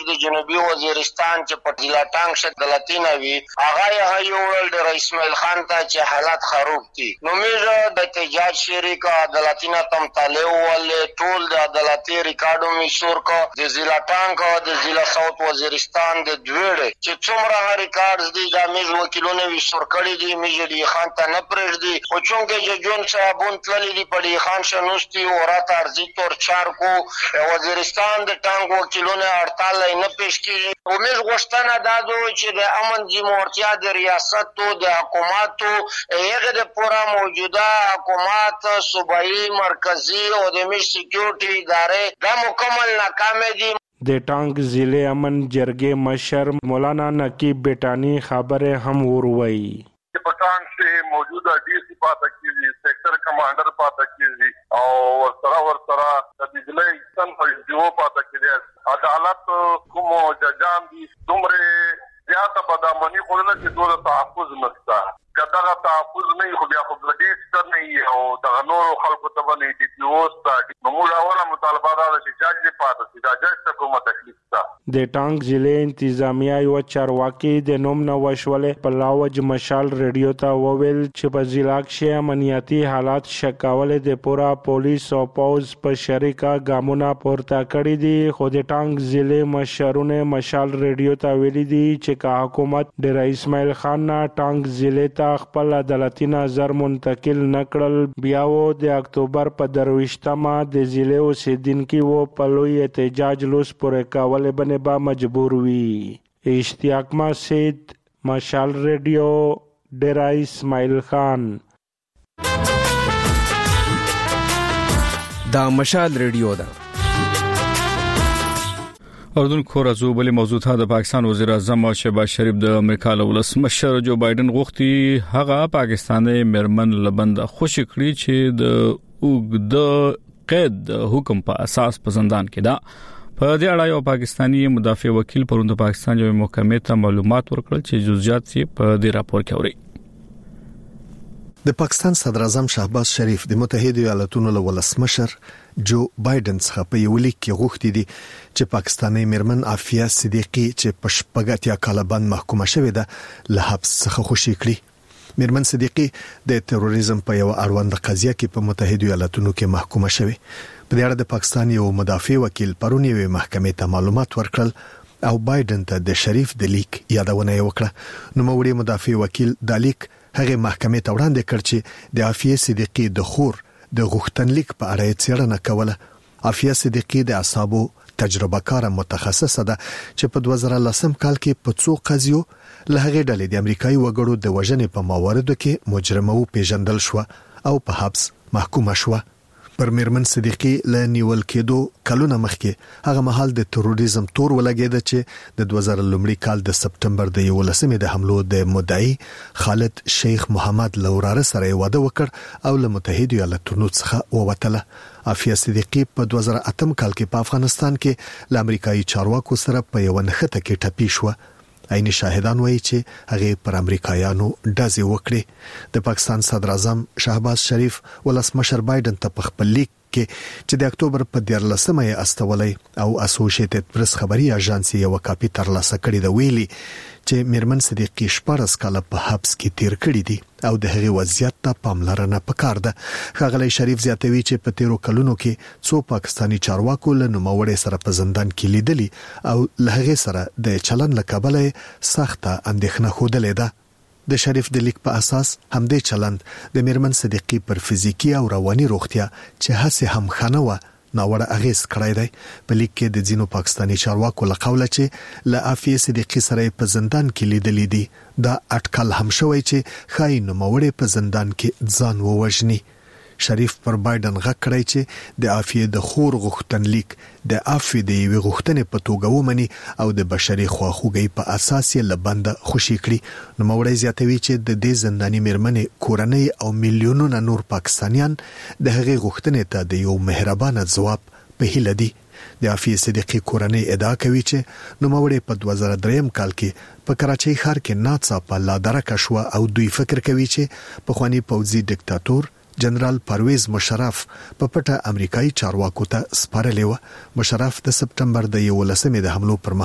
غربي وزیرستان چې په ضلع ټانګ شدلتینه وی هغه یې یوړل د رئیس اسماعیل خان ته چې حالات خراب دي. نو موږ د احتجاج شریک عدالتینه تم طالع ول ټول د عدالتي ریکارډو می شور کو د ضلع ټانګ او د ضلع ساوث وزیرستان د دوړ چې څومره ریکارډز دي د موږ وکیلونه وی شور کړی دي موږ دی خان ته نه پرېږدي او چونګه جون صاحبون تللی دی په دی خان شنوستي او راته ارزي تور چار کو وزیرستان د ټانګ وکیلونه هړتال نه پیش کړي. او موږ غوښتنه دا دوی چې د امن جمهوریت د ریاست او د حکومت هغه د پورا موجوده حکومت صوبایي مرکزی او د مش سکیورټي ادارې دا مکمل ناکام دي. د ټانګ ضلع امن جرګې مشر مولانا نقیب بیٹانی خبره هم وروي. پټان سے موجوده ڈی سی پاته کیږي سیکٹر کمانډر پاته کیږي او ورسره ورسره د بجلی سن په دیو پاته کیږي. عدالت کوم ججان دي دومره زیاته بدامنی خورنه چې دوه تحفظ نشته. کله تحفظ نه خو بیا خو د ډیټ ستر نه او د نور خلکو ته باندې ډی پی او ستاسو نو موږ اوله مطالبه دا چې جج دې پاته سي دا جج ته کومه تکلیف ده. د ټانګ ضلع انتظامیه یو چارواکي د نوم نو وشولې په لاوج مشال ریډیو ته وویل چې په ضلع کې امنیتي حالات شکاول د پورا پولیس او پوز په شریکه ګامونه پورته کړی دي. خو د ټانګ ضلع مشرونه مشال ریډیو ته ویلي دي چې کا حکومت د رئیس اسماعیل خان نه ټانګ ضلع ته خپل عدالتي نظر منتقل نکړل. بیا و د اکتوبر په درويشتمه د ضلع اوسیدونکو و په لوی احتجاج لوس پورې کول باندې با مجبور وي. اشتیاق مسجد مشال ریډیو ډیرا اسماعیل خان. دا مشال ریډیو ده. اردن کورازو بلی موضوع ته د پاکستان وزیر اعظم شهباز شریف د امریکا له ولس مشر جو بایدن غوښتي هغه پاکستاني مرمن لبند خوشی کړی چې د اوګد قید حکم په اساس په زندان کې ده. په دې اړه یو پاکستانی مدافع وکیل پروند پاکستان جو محکمې ته معلومات ورکړل چې جزئیات یې په دې راپور کې اوري. د پاکستان صدر اعظم شهباز شریف د متحده ایالاتونو له ولسمشر جو بایدن څخه په یو لیک کې غوښتي دي چې پاکستاني مرمن عافیه صدیقی چې په شپږاتیا کال باندې محکومه شوې ده له حبس څخه خوشی کړي. مرمن صدیقی د تروریزم په یو اړوند قضیه کې په متحده ایالاتونو کې محکومه شوې. په دې اړه د پاکستان یو مدافع وکیل پرونی وی محکمې ته معلومات ورکړل او بایدن ته د شریف د لیک یادونه وکړه. نو موري مدافع وکیل د لیک هغه محکمې ته وړاندې کړ چې د عافیه صدیقی د خور د غوښتنلیک په اړه څېړنه کوله. عافیه صدیقی د اعصابو تجربه کار متخصصه ده چې په دوه زره لسم کال کې په څو قضیو له هغې ډلې د امریکایي وګړو د وژنې په مواردو کې مجرمه و پیژندل شو او په حبس محکومه شو. پر مرمن صدیقی له نیول کېدو کلونه مخکې هغه مهال د تروریزم تور ولګېده چې د دوه زره لومړي کال د سپټمبر د یولسمې د حملو د مدعي خالد شیخ محمد لوراره سره واده وکړ او له متحده ایالاتونو څخه ووتله. عافیه صدیقی په دوه زره اتم کال کې په افغانستان کې له امریکایي چارواکو سره په یو نښته کې ټپي شو. عیني شاهدان وایي چې هغه پر امریکایانو ډزې وکړي. د پاکستان صدر اعظم شهباز شریف ولسمشر بایدن ته په خپل لیک کې چې د اکتوبر په دیارلسمه یې استولې او اسوسییټډ پریس خبري اژانس یو کاپی ترلاسه کړی د ویلي چې مرمن صدیقی شپږ کاله په حبس کې تیر کړی دي او د هغې وضعیت ته پاملرنه پکار ده. ښاغلی شریف زیاتوي چې په تیرو کلونو کې څو پاکستانی چارواکو له نوموړي سره په زندان کې لیدلي او له هغې سره د چلن له کبله سخته اندېښنه ښودلې ده. د شریف د لیک په اساس همدې چلند د مرمن صدیقی پر فزیکی او رواني روغتیا چې هڅه هم خنه و ناوړه اغیز کړی دی. په لیک کې د ځینو پاکستانی چارواکو له قوله چې له عافیه صدیقی سره په زندان کې لیدلې دي دا اټکل هم شوی چې خای نوموړي په زندان کې ځان ووژني. شریف پر بایدن غږ کړی چې د عافیه د خور غوښتنلیک د عافیه د یوې غوښتنې په توګه ومني او د بشري خواخوږۍ په اساس یې لبنده خوشي کړي. نوموړی زیاتوي چې د دې زنداني مرمنې کورنۍ او میلیونونه نور پاکستانیان د هغې غوښتنې ته د یو مهربانه ځواب په هیله دي. د عافیه صدیقی کورنۍ ادعا کوي چې نوموړی په دوه زره دریم کال کې په کراچۍ ښار کې ناڅاپه لادرکه شوه او دوی فکر کوي چې پخوانی پوځي ډیکټاتور جنرال پرویز مشرف په پټه امریکایي چارواکو ته سپارلې و. مشرف د سپټمبر د یولسمې د حملو پر مهال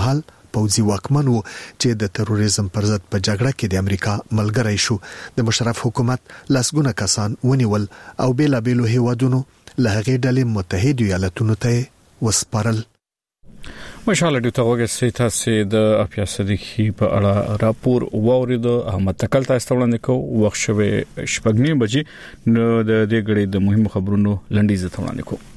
پوځي واکمن وو چې د تروریزم پر ضد په جګړه کې د امریکا ملګری شو. د مشرف حکومت لاسګونه کسان ونیول او بیلا بیلو هیوادونو له هغې ډلې متحده ایالاتونو ته وسپارل. مشال ډیو ته وګورئ تاسو د اپیا صدیقی په اړه راپور واورید. احمد تکل تاسو وړاندې کو وخت شوه شپږ بجې نو د دې غړي د مهمو خبرونو لنډیزه وړاندې کو.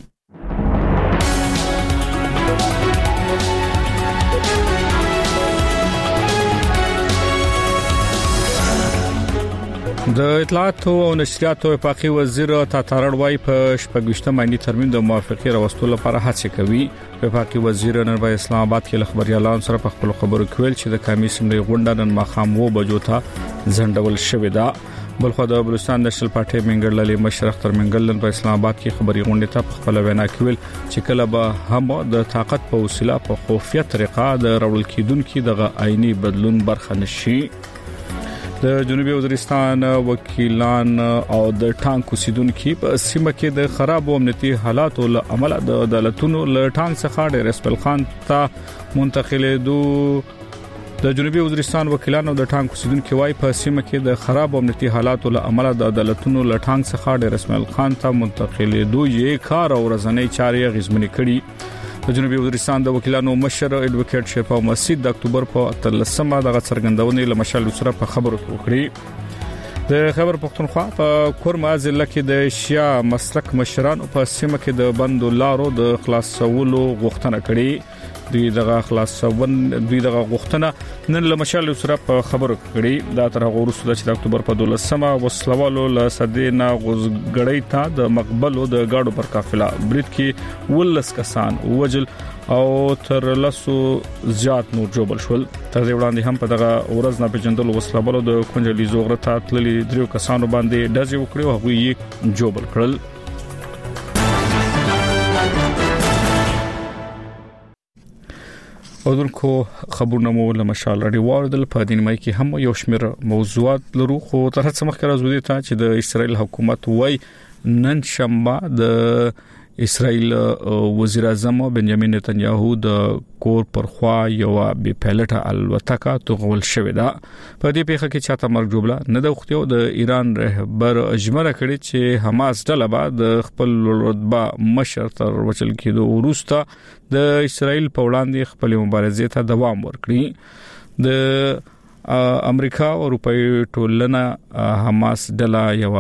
د اطلاعات او نشریات وفاقي وزیر تاتارړ وای په شپږشتم باندې ترمیم د موافقه راوستلو لپاره هڅه کوي. وفاقي وزیر نن په اسلام آباد کې خبريالان سره په خپل خبرو کې ویل چې د کمیسیون د غونډه نن مخام وو بجو ته ځندول شوې ده. بلخو د بلوچستان نېشنل پارټي منګړلې مشر اختر منګل په اسلام آباد کې خبري غونډه ته په خپل وینا کې ویل چې کله به هم د طاقت په وسیله په خفیه طریقه د راول کېدونکو دغه عیني بدلون برخه نشي. د جنوبي وزیرستان وکیلان او د ټانک اوسیدونکو په سیمه کې د خراب امنیتي حالاتو له امله د عدالتونو له ټانک څخه ډیر اسپل خان ته منتقلېدو. د جنوبي وزیرستان وکیلان او د ټانک اوسیدونکو وايي په سیمه کې د خراب امنیتي حالاتو له امله د عدالتونو له ټانک څخه ډیر اسپل خان ته منتقلېدو یې کار او ورځنی چارې غزمنې کړي. د جنوبي وزیرستان د وکیلانو مشر اډوکیټ شفا مسجد د اکتوبر په اتلسمه د څرګندونې لمشال سره په خبرو وکړي. د خبر پښتونخوا په کورما ضلع کې د شیا مسلک مشران په سیمه کې د بندو لارو د خلاصولو غوښتنه کړې. دوی دغه خلاصون دوی دغه غوښتنه نن لمشال سره په خبرو کړي. دا تر هغه وروسته چې د اکتوبر په دولسمه وسلوالو له صدینا غوزګړی ته د مقبلو د گاډو پر قافله برید کې ولس کسان وجل او تر لاسو زیات نور جوړ شول. تر دې وړاندې هم په دغه ورځ نه پیژندل وسلوالو د کونجلي زوغره ته تللي دریو کسانو باندې ډزې وکړي او هغه یې جوړ کړل. اودونکو خبرونه مو له مشال اړې واردل. په دینمای کې هم یو شمېر موضوعات لرو خو تر څه مخکې راځو دي چې د اسرائیل حکومت وای نن شنبه د اسرائیل وزیر اعظم بنیامین نتنیاهو د کور پر خوا یو بي پایلټه الوتکه توغول شوې ده. په دې پیښه کې چاته مرګ جوړه نه د وختیو د ایران رهبر اجمره کړي چې حماس ډله بعد خپل رتبه مشر تر وچل کېدو وروسته د اسرائیل په وړاندې خپل مبارزې ته دوام ورکړي. د امریکا او اروپای ټولنه حماس ډله یو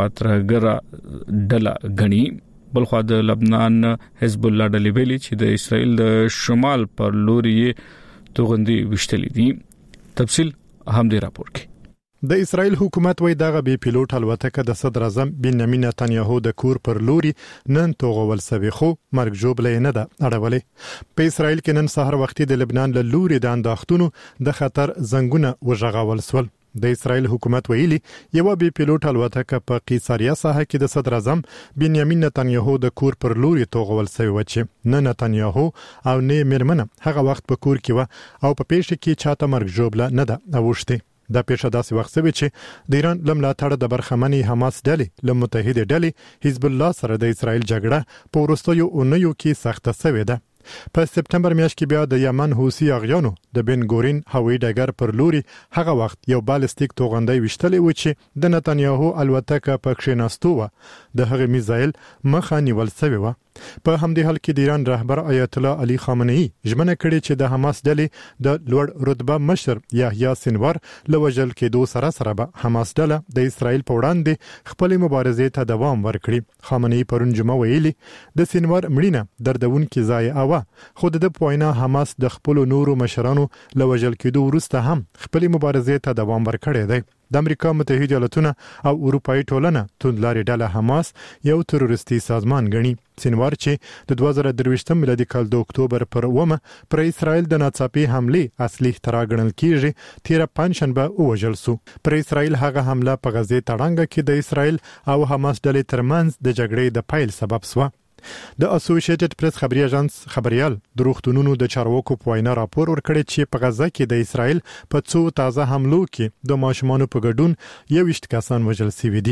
ترګره ډله غني. بلخو د لبنان حزب الله ډلې ویلي چې د اسرائیل د شمال پر لوري توغندي وشتلې دي. تفصیل هم دې راپور کې. د اسرائیل حکومت وای دغه بي پيلوټ الوتکه د صدر اعظم بنیامین نتنیاهو د کور پر لوري نن توغول سوي خو مرګ جوړلې نه ده اړولې. په اسرائیل کې نن سحر وختي د لبنان له لوري د انداختونو د خطر زنګونه وژغول سول. د اسرائیل حکومت ویلي یو بي پيلوټ الوتکه په قیصریه ساحه کې د صدر اعظم بنیامین نتنیاهو د کور پر لوري توغول سوي و چې نه نتنیاهو او نه مرمنه هغه وخت په کور کې و او په پیښه کې چاته مرګ جوړله نه ده اوښته. دا پیښه داسې وخت سوي چې د ایران لملاتړ د برخمنې حماس ډلې له متحده ډلې حزب الله سره د اسرائیل جګړه په وروستیو اونیو کې سخته سوي ده. په سپټمبر میاشت کې بیا د یمن حوثي اغیانو د بن ګورین هوایي ډګر پر لوري هغه وخت یو بالستیک توغندۍ وشتلې و چې د نتنیاهو الوتکه په کښیناستو و د هغه میزایل مخه نیول شوی و. په همدې حال کې د ایران رهبر آیت الله علي خامنه‌ای ژمنه کړې چې د حماس ډلې د لوړ رتبه مشر یحیی سنوار لوجل کېدو سره سره به حماس ډله د اسرائیل په وړاندې خپل مبارزې ته دوام ورکړي. خامنه‌ای پرون جمعه ویلي د سنوار مړینه دردونکې ځای او خو د پوینا حماس د خپل نورو مشرانو لوجل کېدو وروسته هم خپل مبارزې ته دوام ورکړي دی. د امریکا متحده ایالاتونه او اروپאי ټولنه توندلاري ډله حماس یو تروریستي سازمان ګڼي. سنوار چې د دوه زره درویشتم میلادي کال د اکتوبر پر اومه پر اسرائیل د ناڅاپي حمله اصلي اختراع ګڼل کیږي تیر پنځشنبه وژل سو. پر اسرائیل هغه حمله په غزه تړانګه کې د اسرائیل او حماس ډلې ترمنځ د جګړې د پایل سبب سو. د اسوسییټډ پریس خبري اژانس خبريال دروغتونونو د چارواکو په وینا راپور ورکړی چې په غزه کې د اسرائیل په څو تازه حملو کې د ماشومانو په ګډون یو وشت کسان وژل شوي دي.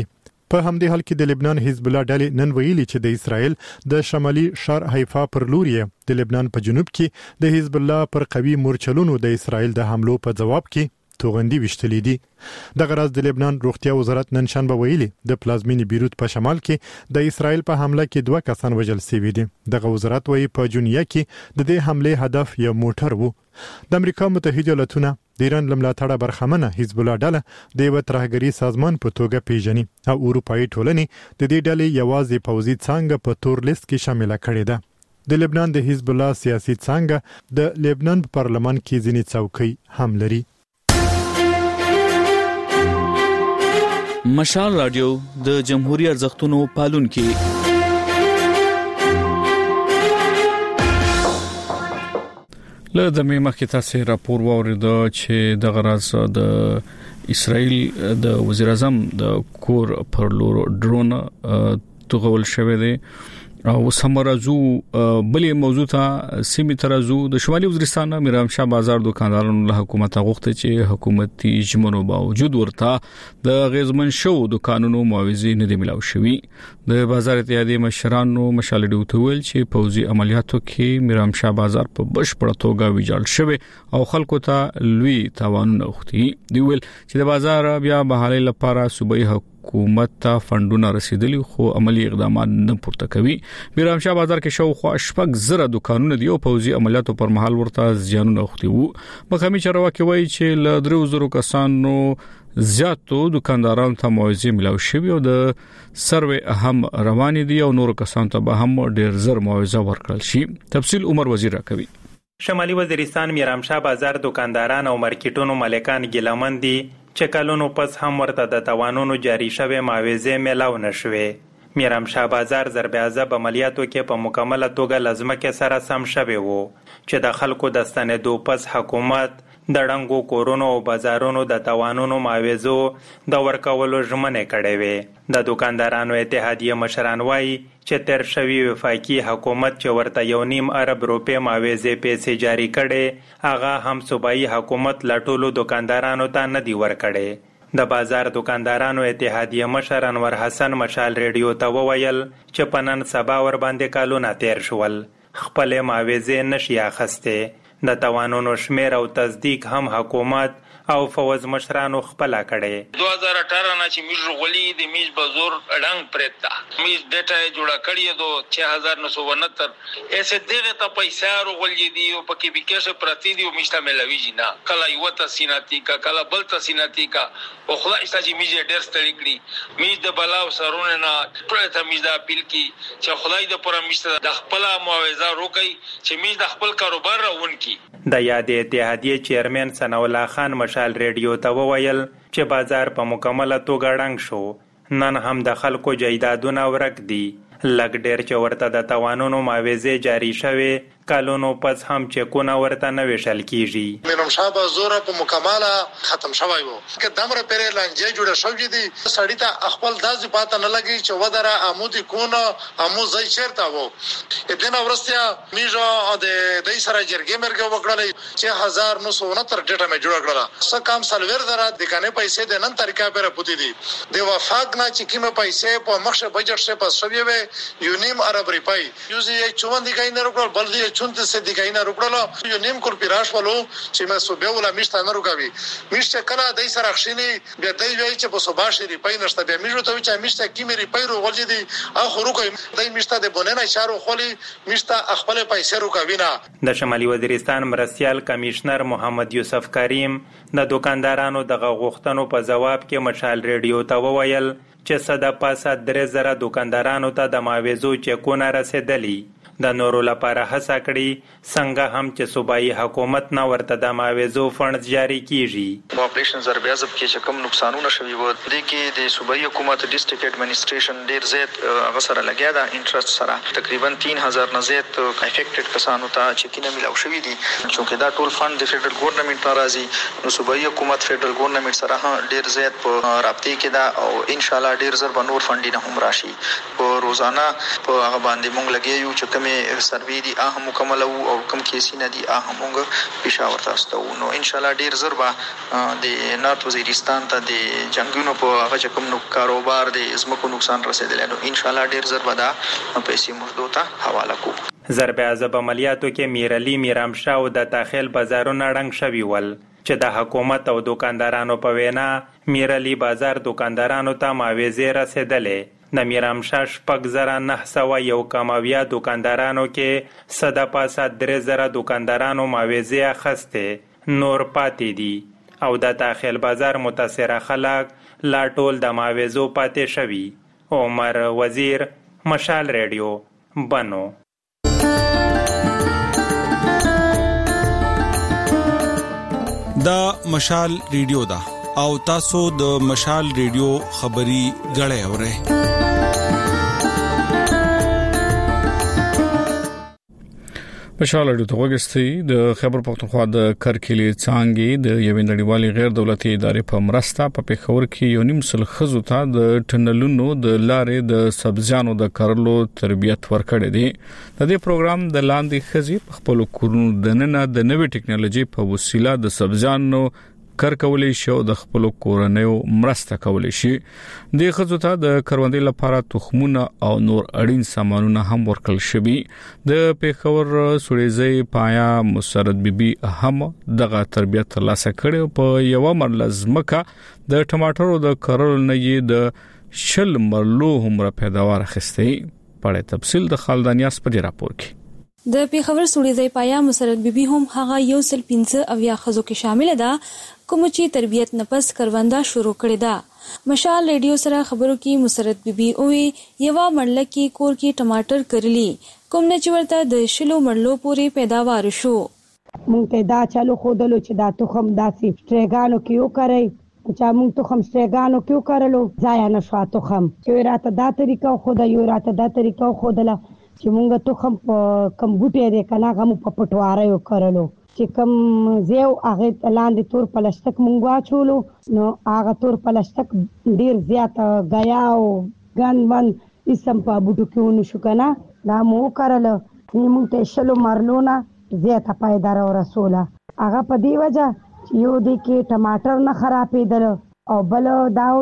په همدې حال کې د لبنان حزب الله ډلې نن ویلي چې د اسرایل د شمالي شار حیفا پر لور یې د لبنان په جنوب کې د حزب الله پر قوي مورچلونو د اسرایل د حملو په جواب کې توغندي وشتلې دي. د غراز د لبنان روغتیا وزارت نن شنبه ویلي د پلازمینی بیروت په شمال کې د اسرایل په حمله کې دوه کسان وژل شوي دي. د وزارت وایي په جونیا کې د دې حمله هدف یو موټر وو. د امریکا متحده ایالاتونو د ایران لملاتړه برخمنه حزب الله ډله د یو ترهګری سازمان په توګه پیژني او اروپאי ټولنې د دې ډلې یوازې پوځي څنګه په تور لیست کې شامل کړي ده. د لبنان د حزب الله سیاسي څنګه د لبنان په پارلمان کې ځینې څوکۍ هم لري. مشال رادیو د جمهوریت ارزښتونو پالونکي. له د مخکې تاسو راپور واوریدو چې د غراز د اسرائیل د وزیر اعظم د کور پر لور ډرون توغول شوی دی او سمرازو بلې موضوع ته سیمه ترازو د شمالي وزیرستان میرام شاه بازار دکاندارانو له حکومت غوښتي چې حکومتي جمنو باوجود ورته د غیزمن شو د قانونو معاوضه نه دی ملاو شوی. د بازار اتحادیه مشرانو مشال ډیوته ویل چې پوزي عملیاتو کې میرام شاه بازار په بشپړه توګه ویجاړ شوی او خلکو ته لوی تاوانونه وختي دی. ویل چې د بازار بیا بحالي لپاره صوبایي حکومت ته فندونه رسیدلی خو عملی اقدامات نه پورته کوي. میرام شاه بازار کې شاوخوا شپږ زره دکانونه دی او پوځي عملیاتو پر مهال ورته زیانونه وختي وو. مخامي چارواکي وایي چې ل درو زرو کسانو زیاتو دکاندارانو ته معاوضه ملاو شوی او د سروي اهم روان دي او نور کسانو ته به هم ډیر زر معاوضه ورکړل شي. تفصیل عمر وزیر راکوي. شمالي وزیرستان میرام شاه بازار دکانداران او مارکیټونو مالکان ګیلمن دي چې کلونو پس هم ورته د توانونو جاری شوه معاوضه ملاو نشوي. میرام شاه بازار ضرب عذاب عملیاتو کې په مکمله توګه لازمه سره سم شوی وو چې د خلکو د ستنېدو پس حکومت د ډنګو کورونو او بازارونو د توانونو معاوضو د ورکولو ژمنه کړې وې. د دکاندارانو اتحادیه مشران وایي چې تر شوی وفاقي حکومت چې ورته یو نیم ارب روپې معاوضه پیسې جاری کړي هغه هم صوبایي حکومت لا ټولو دکاندارانو ته نه دی ورکړي. د بازار دکاندارانو اتحادیه مشر انور حسن مشال ریډیو ته وویل چې پنن سبا ور باندې کالونه تیر شول خپل معاوضه نشي اخسته. د توانونو شمیر او تصدیق هم حکومت او فوز مشرانو خپل کړي. دو هزار اٹھارہ نه چې میج غولي د میج بازار اډنګ پرتا میج ډیټا جوړه کړی دو چھ هزار نو سو انہتر ایسے دغه ته پیسې ورغولې دي او پکې بکیسه پرتی دي او مشته ملوي جنا کله یو تسیناتی کا کله بل تسیناتی کا او خدای ستاسو میج ډیر ستړي کړی میج د بلاو سرونه نه ټول ته میج د اپیل کی چې خدای د پوره مشته د خپل معاوضه روکي چې میج د خپل کاروبار راون کی. د یاد اتحادیه چیرمن ثنا الله خان مشال ریډیو ته وویل چې بازار په مکمله توګه ړنګ شو. نن هم د خلکو جایدادونه ورک دي. لګ ډیر چې ورته د توانونو معاوضه جاری شوه کالونو پس هم چکونه ورته نه وشل کیږي. میرام شاه بازار په مکمله ختم شوی وو که دمر پرې لنجې جوړه شوې دي سړی ته خپل داسې پاته نه لګي چې ودره عمودي کونه امو ځای چیرته وو. دنه ورستیا میجو د دې سره جرګې مرګ وکړلې چې هزار نو سو انہتر ډیټا مې جوړ کړل څه کام سلویر درا د کنه پیسې د نن طریقه پر پوتې دي د وفاق نه چې کیمه پیسې په مخشه بجټ شه پس شوی وي یو نیم عرب ریپای یوزي چوند دی کین وکړل بل دی چون ته سدي کین وکړل یو نیم کور پیراش ولو چې ما سو به ولا میشته نه روکوي میشته کله دای سره خښینی بیا دای وی چې په صبح شری پای نشته بیا میجو ته چې میشته کیمه ریپای رو ولې دي اخو روکوي دای میشته د بوننه اشاره خولي میشته خپل پیسې روکوي نه. د شمالي وزیرستان مرستيال کمشنر محمد یوسف کریم د دکاندارانو دغه غوښتنو په جواب کې مشال ریډیو ته وویل چې صدا پاسه درې زره دکاندارانو ته د معاوضو چکونه رسیدلی. د نورو لپاره هڅه کړي څنګه هم چې صوبایي حکومت نه ورته د معاوضو فند جاری کیږي. په اپریشن ضرب عذاب کې چې کوم نقصانونه شوي وو د کې د صوبایي حکومت ډیسټریکټ اډمنستریشن ډیر زیات هغه سره لګیا دا انټرست سره تقریبا تین هزار نه زیات افیکټډ کسانو ته چکینه ملاو شوي دي چې دا ټول فند د فدرل ګورنمنت ناراضي نو صوبایي حکومت فدرل ګورنمنت سره ډیر زیات په رابطه کې دا او ان شاء الله الله ډیر زر به نور فنډینه هم راشي. په روزانه په هغه باندې مونږ لګیو چې کومې سروې دي هغه مکمل او کوم کیسونه دي هغه مونږ پېښور ته استو. نو ان شاء الله ډیر زر به د نارت وزیرستان ته د جنگونو په هغه چې کوم نو کاروبار د ځمکو نقصان رسیدلی نو ان شاء الله ډیر زر به دا پیسې موږ ته حواله کوو. ضرب عضب عملیاتو کې میرعلي میرامشاه او د تاخیل بازارونه ړنګ شوي ول چې د حکومت او دکاندارانو په وینا میرعلي بازار دکاندارانو ته معاوضې رسېدلې. د میرامشاه شپږ زره نه سوه یو کم اویا دکاندارانو کې څه د پاسه درې زره دکاندارانو معاوضې اخیستې نور پاتې دي او د تاخیل بازار متاثره خلک لا ټول د معاوضو پاتې شوي. عمر وزیر، مشال ریډیو، بنو. دا مشال ریډیو دا او تاسو د مشال ریډیو خبري غړې اورئ. مشال ریډیو ته وګورئ. د خیبر پختونخوا د کرکلي څانګې د یوې نړیوالې غیر دولتي ادارې په مرسته په پېښور کې یو نیم سل خزو ته د ټنلونو د لارې د سبزیانو د کرلو تربیت ورکړې دي. د دې پروګرام د لاندې خزي په خپل کورونو د نننه د نوې ټکنالوژي په وسیله د سبزیانو کار کولای شي او د خپل کورنیو مرسته کولای شي. د خزو ته د کروندې لپاره تخمونه او نور اړین سامانونه هم ورکړل شوي. د پېښور سړېزي پایا مسرت بیبي هم دغه تربیت ترلاسه کړي. په یو مرلزمکه د ټماټرو د کرلو نه یې د شل مرلو هم را پیداوار اخیستي. په تفصیل د خالدانیاس په دې راپور کې د پیښور سړېزي پایا مسرت بیبي هم هغه یو سل پنځه اویا خزو کې شامل ده کوم چې تربیت نفس کروندا شروع کړی ده. مشال ریډیو سره خبرو کې مسرت بیبي اوې یو مرله کې کور کې ټماټر کرلی کوم نه چې ورته د شلو مرلو پورې پیداوار شو. مونږ ته دا چالو خودلو چې دا تخم داسې سټریګانو کې وکړي چې مونږ تخم سټریګانو کې وکړلو ځای نه شو تخم چې راته دا طریقه خو دا یو راته دا طریقه خو دله چې مونږ تخم په کمبوټي دې کنا غو په پټواره یو کړلو چې کم زیو هغه لاندې تور پلاستیک مونږ واچولو نو هغه تور پلاستیک ډیر زیات غیا او ګن ون اسم په بوټو کې ونو شو کنه دا مو کړل مونږ ته شلو مرلونه زیاته پایدار او رسوله هغه په دی وجه یو دی کې ټماټر نه خرابېدل او بل داو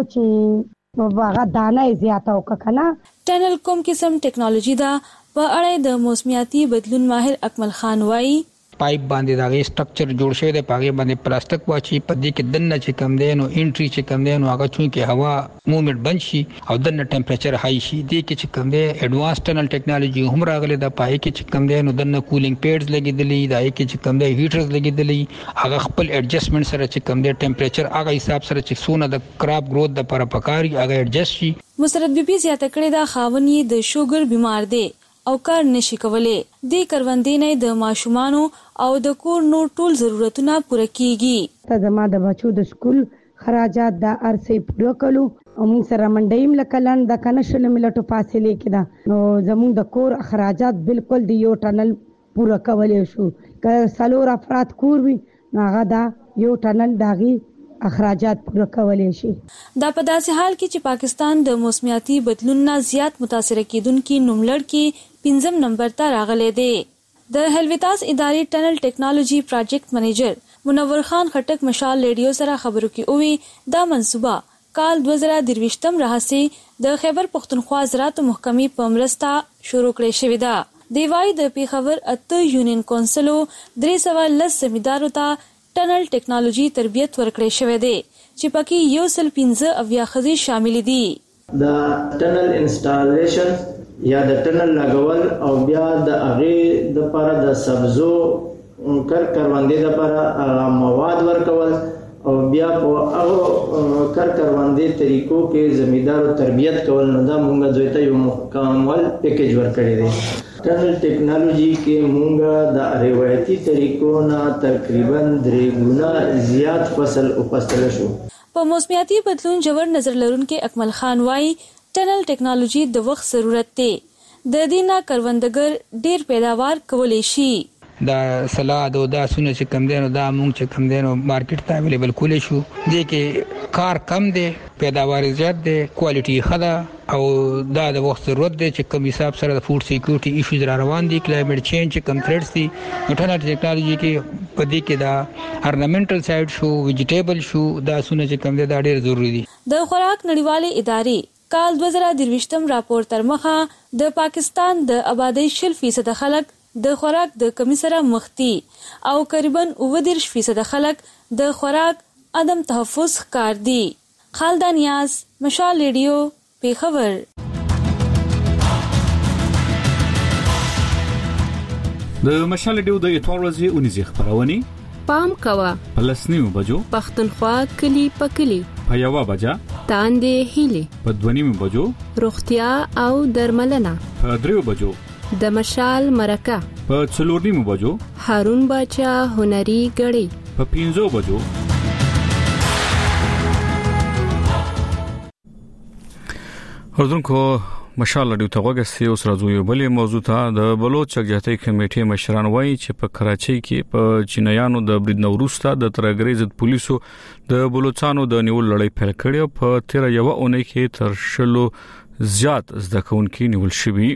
چې هغه دانه زیاته وکړه. ټنل کوم قسم ټیکنالوژي دا په اړه د موسمیاتي بدلون ماهر اکمل خان وایي. پایپ باندې دا غي سټرکچر جوړ شوی دی پاګه باندې پلاستیک واچي په دې کې دنه چې کم دی نو انټری چې کم دی نو هغه چون کې هوا موومېنټ بند شي او دنه ټمپریچر هاي شي. دې کې چې کم دی اډوانس ټنل ټیکنالوژي هم راغله د پای کې چې کم دی نو دنه کولینګ پیډز لګیدلې دا کې چې کم دی هیټرز لګیدلې هغه خپل اډجسټمنټ سره چې کم دی ټمپریچر هغه حساب سره چې سونه د کراپ گروث د لپاره پکاري هغه اډجسټ شي. مسرت بیبي زیاته کړې دا خاونی د شوګر بیمار دی او کار نشي کولای. د کروندې نه د ماشومانو او د کور نور ټول ضرورتونه پوره کیږي. ته زما د بچو د سکول خراجات د ارسې پوره کړو او موږ سره منډیم لکلن د کنشل ملټو فاصله کې دا نو زموږ د کور اخراجات بالکل د یو ټنل پوره کولای شو. که سلور افراد کور وي هغه دا یو ټنل داغي اخراجات پوره کولای شي. دا په داسې حال کې چې پاکستان د موسمیاتي بدلون نه زیات متاثر کیدونکو نوملړ کې پنځم نمبر ته راغلی دی. د هلویتاس ادارې ټنل ټیکنالوژي پروجیکټ منیجر منور خان خټک مشال ریډیو سره خبرو کې اووی دا منصوبه کال دوه زره درویشتم راهسي د خیبر پختونخوا زراعت محکمې په مرسته شروع کړې شوې ده. دی وايي د پیښور اته یونین کونسلو درې سوه لس زمیندارو ته ټنل ټیکنالوژي تربیت ورکړې شوې ده چې پکې یو سل پنځه اویا ښځې شامل دي. د ټنل انسټالیشن یا د ټنل لګول او بیا د هغه د لپاره د سبزو کر کروندې لپاره مواد ورکول او بیا په هغه کر کروندې طریقو کې زمیندارو تربیت کول نو دا موږ دوی ته یو مکمل پیکیج ورکړی دی. ټنل ټیکنالوژي کې موږ د روایتي طریقو نه تقریبا درې ګونه زیات فصل وپستل شو. په موسمیاتي بدلون جوړ نظر لرونکو اکمل خان وایي ټنل ټیکنالوژي د وخت ضرورت دی. د دې نه کروندګر ډیر پیداوار کولی شي. دا سلاد او دا سونه چې کم دینو دا مونږ چې کم دینو مارکیټ ته اویلیبل کولې شو دي کې کار کم دی پیداوار زیات دی کوالټي خدا او دا د وخت ضرورت دی چې کوم حساب سره د فود سکیورټي ایشوز را روان دي کلایمټ چینج کم تھریټس دي انټرنیټ ټیکنالوژي کې پدې کې دا ارنامنټل سایډ شو ویجیټیبل شو دا سونه چې کم دي دا ډېر ضروری دي. د خوراک نړیوالې ادارې کال دوه زره درویشتم راپور تر مخه د پاکستان د آبادی شل فیصد خلک د خوراک د کمی سره مخ دي او تقریبا اووه دېرش فیصد خلک د خوراک عدم تحفظ ښکار دي. خالد نیاز، مشال ریډیو، پیښور. د مشال ریډیو د اتوار ورځې اونیزه خبرونه پام کوا پلسنیو بجو پختونخوا کلی پکلی په یوا بجا تاندې هیله په دونیمو بجو روغتیا او درملنه په دریو بجو د مشال مرکه په څلورنیمو بجو هارون باچا هنري غړي په پنځو بجو. اردوونکو مشال ډیو ته وګورئ اوس راځو یو بلې موضوع ته. د بلوچ جګجاتي کمیټې مشران وایي چې په کراچۍ کې په چینایانو د برید نوروسته د ترګری ضد پولیسو د بلوچستانو د نیول لړۍ پیل کړې او په تیر یو اونۍ کې تر شلو زیات زده کوونکي نیول شوي.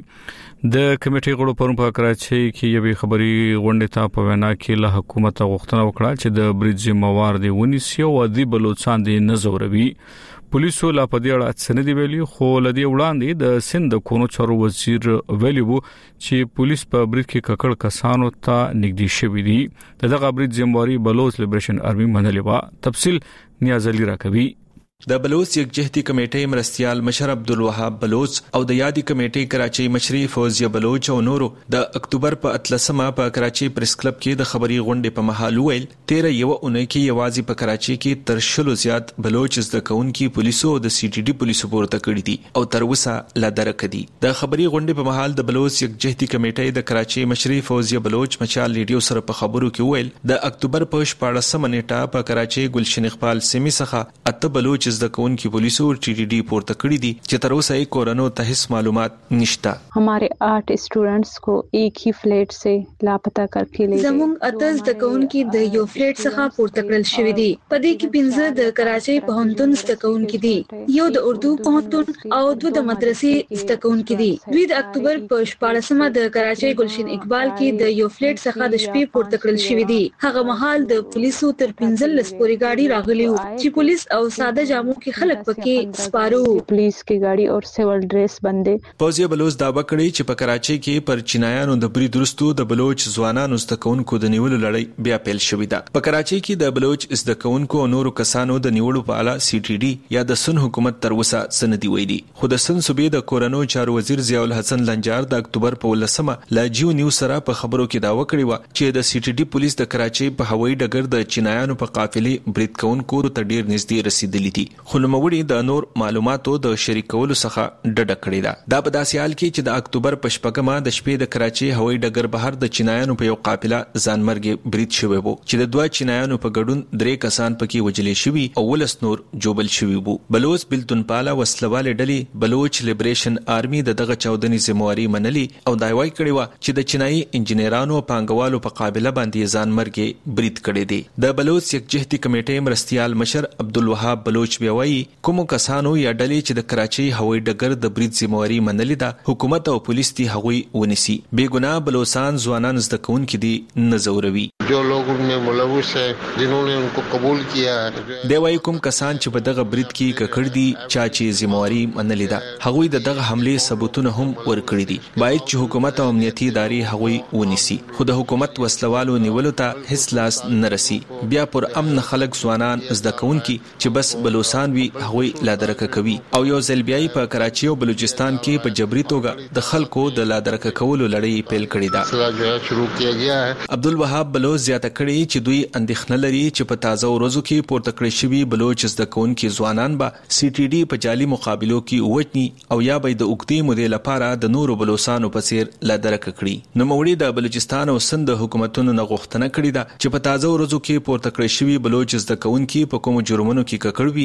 د کمیټې غړو پرون په کراچۍ کې یوې خبري غونډې ته په وینا کې له حکومت غوښتنه وکړه چې د برید ذمہوار دی ونیسي او د بلوچستان دی نزوروي. پولیسو لا په دې اړه څه نه دی ویلي خو لدی وړاندې د سند کونو چارو وزیر ویلی وو چې پولیس په برید کې ککړ کسانو ته نږدې شوي دي. دغه برید ذمہواری بلوچ لیبریشن آرمي منلې و. تفصیل نیاز علي راکوي. د بلوچ یکجهتي کمیټې مرستيال مشر عبدالوهاب بلوچ او د یادي کمیټې کراچۍ مشري فوزیه بلوچ او نورو د اکتوبر په اتلسمه په کراچۍ پریس کلب کې د خبري غونډې په محل ویل تیر یو اونۍ کې یوازې په کراچۍ کې تر شلو زیات بلوچ زده کوونکي پولیسو او د سی ټي ډي پولیسو پورته کړی دي او تر اوسه لا درک دي. د خبري غونډې په محل د بلوچ یکجهتي کمیټې د کراچۍ مشري فوزیه بلوچ مشال ریډیو سره په خبرو کې ویل د اکتوبر په شپاړسمه نیټه په کراچۍ گلشن اقبال سیمې څخه اته بلوچ زده کوونکي पुलिसो T D D پورته کړی دي چې تر اوسه یې کورونو ته هیڅ معلومات نشته. हमारे आठ स्टूडेंट्स को एक ही फ्लैट से लापता करके ले زموږ اتز د کونکي د یو فلټ څخه پورته کړل شوې دي. په دې کې پنځه د کراچۍ پوهنتون زده کوونکي دي، یو د اردو پوهنتون او دوه د مدرسې زده کوونکي دي. دوی د اکتوبر په شپاړسمه د کراچۍ گلشن اقبال کې د یو فلټ څخه د شپې پورته کړل شوې دي. هغه مهال د پولیسو تر پنځلس پورې گاډي راغلي وو چې پولیس او ساده جامو کې خلک پکې سپارو. پولیس کی گاڑی اور سیول ډریس باندې فوزیه بلوچ دعوا کړې چې په کراچۍ کې پر چینایانو د برید وروسته د بلوچ ځوانانو زده کوونکو د نیولو لړۍ بیا پیل شوې ده. په کراچۍ کې د بلوچ زده کوونکو او نورو کسانو د نیولو په اړه سی ټي ډي یا د سن حکومت تر اوسه سندي ویلي. خو د سن صوبې د کورونو چارو وزیر ضیاء الحسن لنجار د اکتوبر په ولسمه لا جیو نیوز سره په خبرو کې دعوا کړې و چې د سی ټي ډي پولیس د کراچۍ په هوایي ډګر د چینایانو په قافلې برید کوونکو ته ډیر نږدې رسیدلي دي. خو نوموړي د نور معلوماتو د شریکولو څخه ډډه کړې ده. دا په داسې حال کې چې د اکتوبر په شپږمه د شپې د کراچۍ هوایي ډګر بهر د چینایانو په یو قافله ځانمرګي برید شوی وو چې د دوه چینایانو په ګډون درې کسان پکې وجلې شوي او ولس نور جوبل شوي وو. بلوچ بلتون پاله وسلواله ډلې بلوچ لیبریشن آرمي د دغه چودنی ذمہواری منلي او دایوي کړی و چې د چینایي انجنیرانو او پانګوالو په قابلیت باندې ځانمرګي برید کړی دی. د بلوچ یکجهتي کمیټې مرستيال مشر عبدالوهاب بلوچ بیاوي کوم کسانو یا ډلې چې د کراچۍ هوایي ډګر د برید ذمہواری منلي ده حکومت او پولیس دي هغوی ونیسي. بے گناه بلوچستان ځوانان زده کوونکي دي نزوروي. جو لوگ ان میں ملوث ہیں جنہوں نے ان کو قبول کیا ہے دی وايي کوم کسان چې په دغه برید کې ککړ دي چا چې ذمہواری منلي ده هغوی د دغه حمله ثبوتونه هم ورکړي دي. باید چې حکومت او امنیتي ادارې هغوی ونیسي. خو د حکومت وسلوالو نیولو ته هیڅ لاس نه رسي. بیا پر امن خلک ځوانان زده کوونکي چې بس بلوچستان وي هغوی لا درک کوي او یو ځل بیا په کراچۍ او بلوچستان کې په جبري توګه د خلکو د لا درک کولو لړۍ پیل کړې ده. شروع کیا گیا ہے. عبدالوهاب بلوچ زیاته کړي چې دوی اندېښنه لري چې په تازه ورځو کې پورته کړی شوي بلوچ زده کوونکي ځوانان به سی ټي ډي په جعلي مقابلو کې ووجني او یا به د اوږدې مودې لپاره د نورو بلوچستانو په څیر لا درک کړي. نوموړي د بلوچستان او سند حکومتونو نه غوښتنه کړې ده چې په تازه ورځو کې پورته کړی شوي بلوچ زده کوونکي په کومو جرمونو کې ککړ وي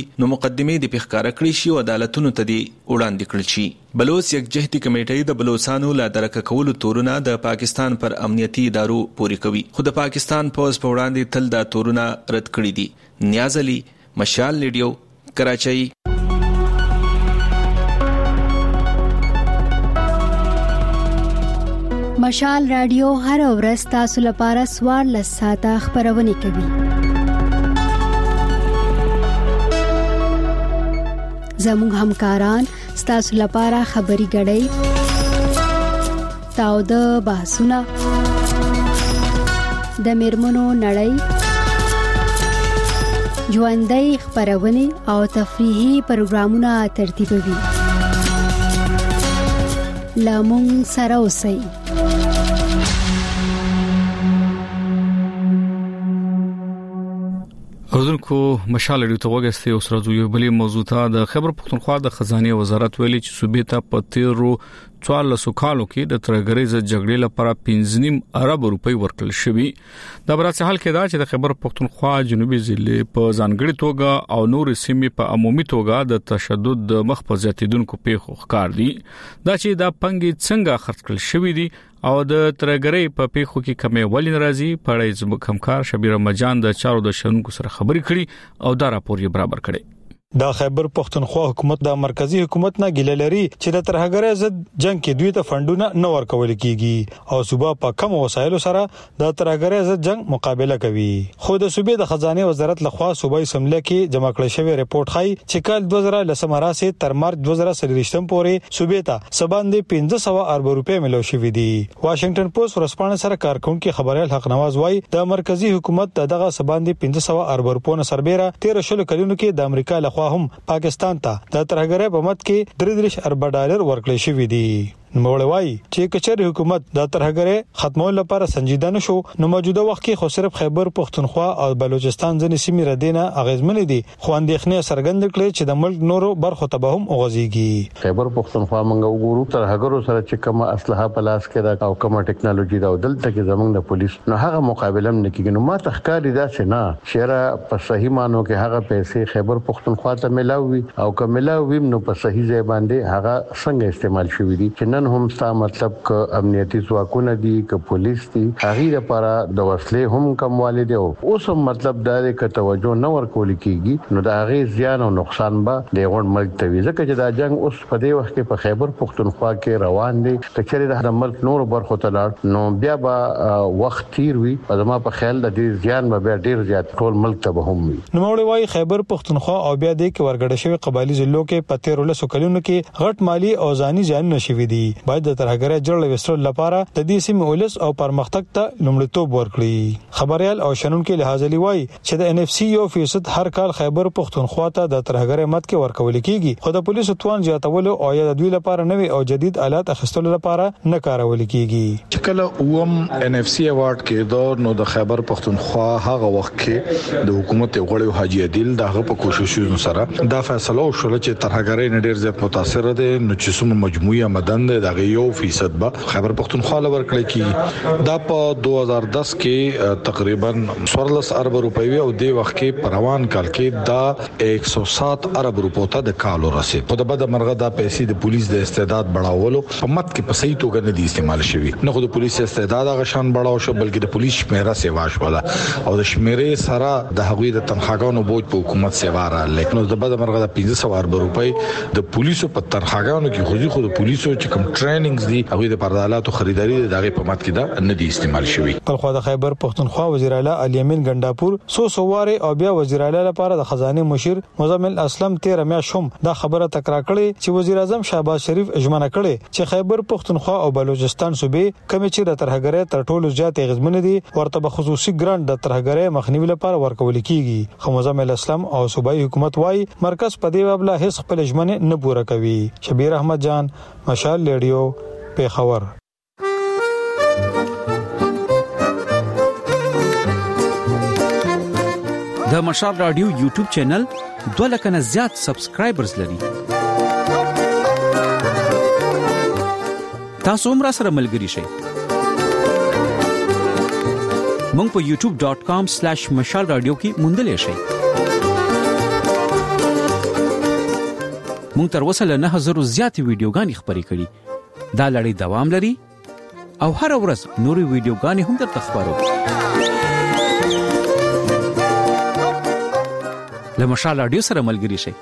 نو مقدمه د پیښکار کړی شي او عدالتونو ته دی وړاندې کړل شي. بلوچ یکجهتي کمیټې د بلوچستانو لا درک کولو تورونه د پاکستان پر امنیتي ادارو پوري کوي، خو د پاکستان پوز په وړاندې تل دا تورونه رد کړی دي. نیاز علي، مشال ریډیو، کراچۍ. مشال رادیو هر ورځ تاسو لپاره سوار لساته خبرونه کوي. زموږ همکاران تاسو لپاره خبري غړي، تاو د بحثونه، د میرمنو نړۍ، ژوندۍ خبرونه او تفریحي پروګرامونه ترتیبوي. لامون سره اوسئ. اوردونکو مشال ریډیو ته وګورئ. اوس راځو یو بلې موضوع ته. د خیبر پختونخوا د خزانه وزارت ویلي چې صوبې ته په تیرو څوارلسو کالو کې د ترګریز جګړې لپاره پنځه نیم ارب روپۍ ورکړل شوې. د برعکس حال کې دا چې د خیبر پختونخوا جنوبي ضلع په ځانګړي توګه او نور سیمې په عمومي توګه د تشدد د مخ په زیاتیدونکو پیښو ښکار دي. دا چې دا پنګي څنګه خرڅ کړل شوې دي او د ترګری په پیښو کې کمې ولې ناراضي پړې زموږ همکار شبیر مجان د چارو د شنونکو سره خبرې کړي او دا راپور یې برابر کړي. د خیبر پختونخوا حکومت د مرکزی حکومت نه ګیله لري چې د ترهګرۍ ضد جنگ کې دوی ته فندونه نه ورکول کیږي او صوبه په کم وسایلو سره د ترهګرۍ ضد جنگ مقابله کوي. خو د صوبې د خزانه وزارت لخوا صوبایي سملې کې جمع کړل شوی ریپورت ښيي چې کال دوه زره لسم راسي تر مارچ دوه زره څلوېښتم پورې صوبې ته سباندې پنځه سوه ارب روپۍ ملو شوې دي. واشنگټن پوسټ ورسپانه سره کارکونکو خبريال حق نواز وايي د مرکزی حکومت دغه سباندې پنځه سوه ارب روپۍ سربېره تیر شل کلونو کې د امریکا لخوا هم پاکستان ته د ترهګرۍ په مت کې درې دېرش ارب ډالر ورکړل شوی دی. نوموړی چې کچېر حکومت د ترهګرۍ ختمولو لپاره سنجیده نشو نو موجوده وخت کې خو صرف خیبر پختونخوا او بلوچستان ځنې سیمې ردینه اغیزمن دي، خو اندېښنې څرګند کړي چې د ملک نورو برخو ته به هم اوغځيږي. خیبر پختونخوا موږ وګورو ترهګرو سره چې کومه اسلحه په لاس کې ده او کومه ټکنالوژي ده او دلته کې زمونږ د پولیس نو هغه مقابله نه کیږي. نو ما تخکاری دا چې نه شهره په صحیح مانو کې هغه پیسې خیبر پختونخوا ته ملاوي او کوملاوي نو په صحیح ځای باندې هغه څنګه استعمال شوی دي چې نن هم ستا مطلب ک امنیتي ځواکونه دي ک پولیس دي هغه لپاره د وسلې هم کمواله دي. اوس هم مطلب دا دی ک توجه نه ورکول کیږي نو دا هغه زیان او نقصان به د غون ملک ته وي، ځکه چې دا جنگ اوس په دې وخت کې په خیبر پختونخوا کې روان دي. کچېره د ملک نور برخو ته لاړ نو بیا به وخت تیر وي او زما په خیال د دې زیان به ډیر زیات ټول ملک ته به هم وي. نو موږ وايي خیبر پختونخوا او بیا د کې ورګړې شوی قبایلی ضلعو کې په تیر ولسو کلونو کې غټ مالی او ځاني ځان نشوي دي. باید د ترهګرۍ جوړل وسرل لپاره د دې سیمې ولس او پرمختګ ته لومړیتوب ورکړي. خبريال او شنونکو لحاظ لوي چې د ان اف سي یو فیصد هر کال خیبر پختونخوا ته د ترهګرۍ مت کې ورکول کیږي، خو د پولیسو توان زیاتول او یا د دوی لپاره نوي او جدید آلات اخیستلو لپاره نه کارول کیږي. چې کله اوم ان اف سي ایوارډ کې دور نو د خیبر پختونخوا هغه وخت کې د حکومت غړي حاجی عادل دغه په کوششونو سره دا فیصله وشول چې ترهګرۍ نه ډیر زیات متاثر دي نو چې سم مجموعي آمدن دغه یو فیصد به خیبر پختونخوا لور کړی کی. دا په دوه هزار دس کې تقریبا څوارلس ارب روپۍ او د وخت کې پروان کال کې دا یک سو سات ارب روپۍ ته د کال ورسید. په دغه مرغه دا پیسې د پولیس د استعداد بڑاولو په مت کې په صحیح توګه نه دي استعمال شوی. نه خو د پولیس استعداد غشان بڑاو شو بلکې د پولیس شمیره سیوا شوله او د شمیرې سره د هغوی د تنخواګانو بوج په حکومت سیوا را لیکن د دغه مرغه د پنځه سوه ارب روپۍ د پولیسو په تنخواګانو کې خو خو د پولیسو چې کوم ټریننګز دي هغه د پردالاتو خریداري دغه په مت کې دا نه دي استعمال شوی. په خو د خیبر پختونخوا وزیر اعلی علي امین ګنداپور سو سواره او بیا وزیر اعلی لپاره د خزانه مشیر مزمل اسلم تیر میا شوم دا خبره تکرار کړي چې وزیر اعظم شهباز شریف اجماع کړي چې خیبر پختونخوا او بلوچستان صوبې کمی چې د ترهګرۍ تر ټولو زیات غزمن دي ورته به خصوصي ګرانټ د ترهګرۍ مخنیوي لپاره ورکول کیږي. خو مزمل اسلم او صوبایي حکومت وايي مرکز په دې بابله هیڅ خپل اجمنه نه پوره کوي. شبیر احمد جان، مشال ریډیو، پیښور. د مشال رادیو یوټیوب چینل دوه لک نه زیات سبسکرایبرز لري. تاسو هم را سره ملګري شئ. مونږ په یوټیوب ډاٹ کام سلیش مشال رادیو کې موندلی شئ. مونږ تر اوسه له نه هزار زیاتې ویډیوګانې خبرې کړې. دا لړۍ دوام لري او هر ورځ نورې ویډیوګانې هم درته خبرو. له مشال رادیو سره ملګري شئ.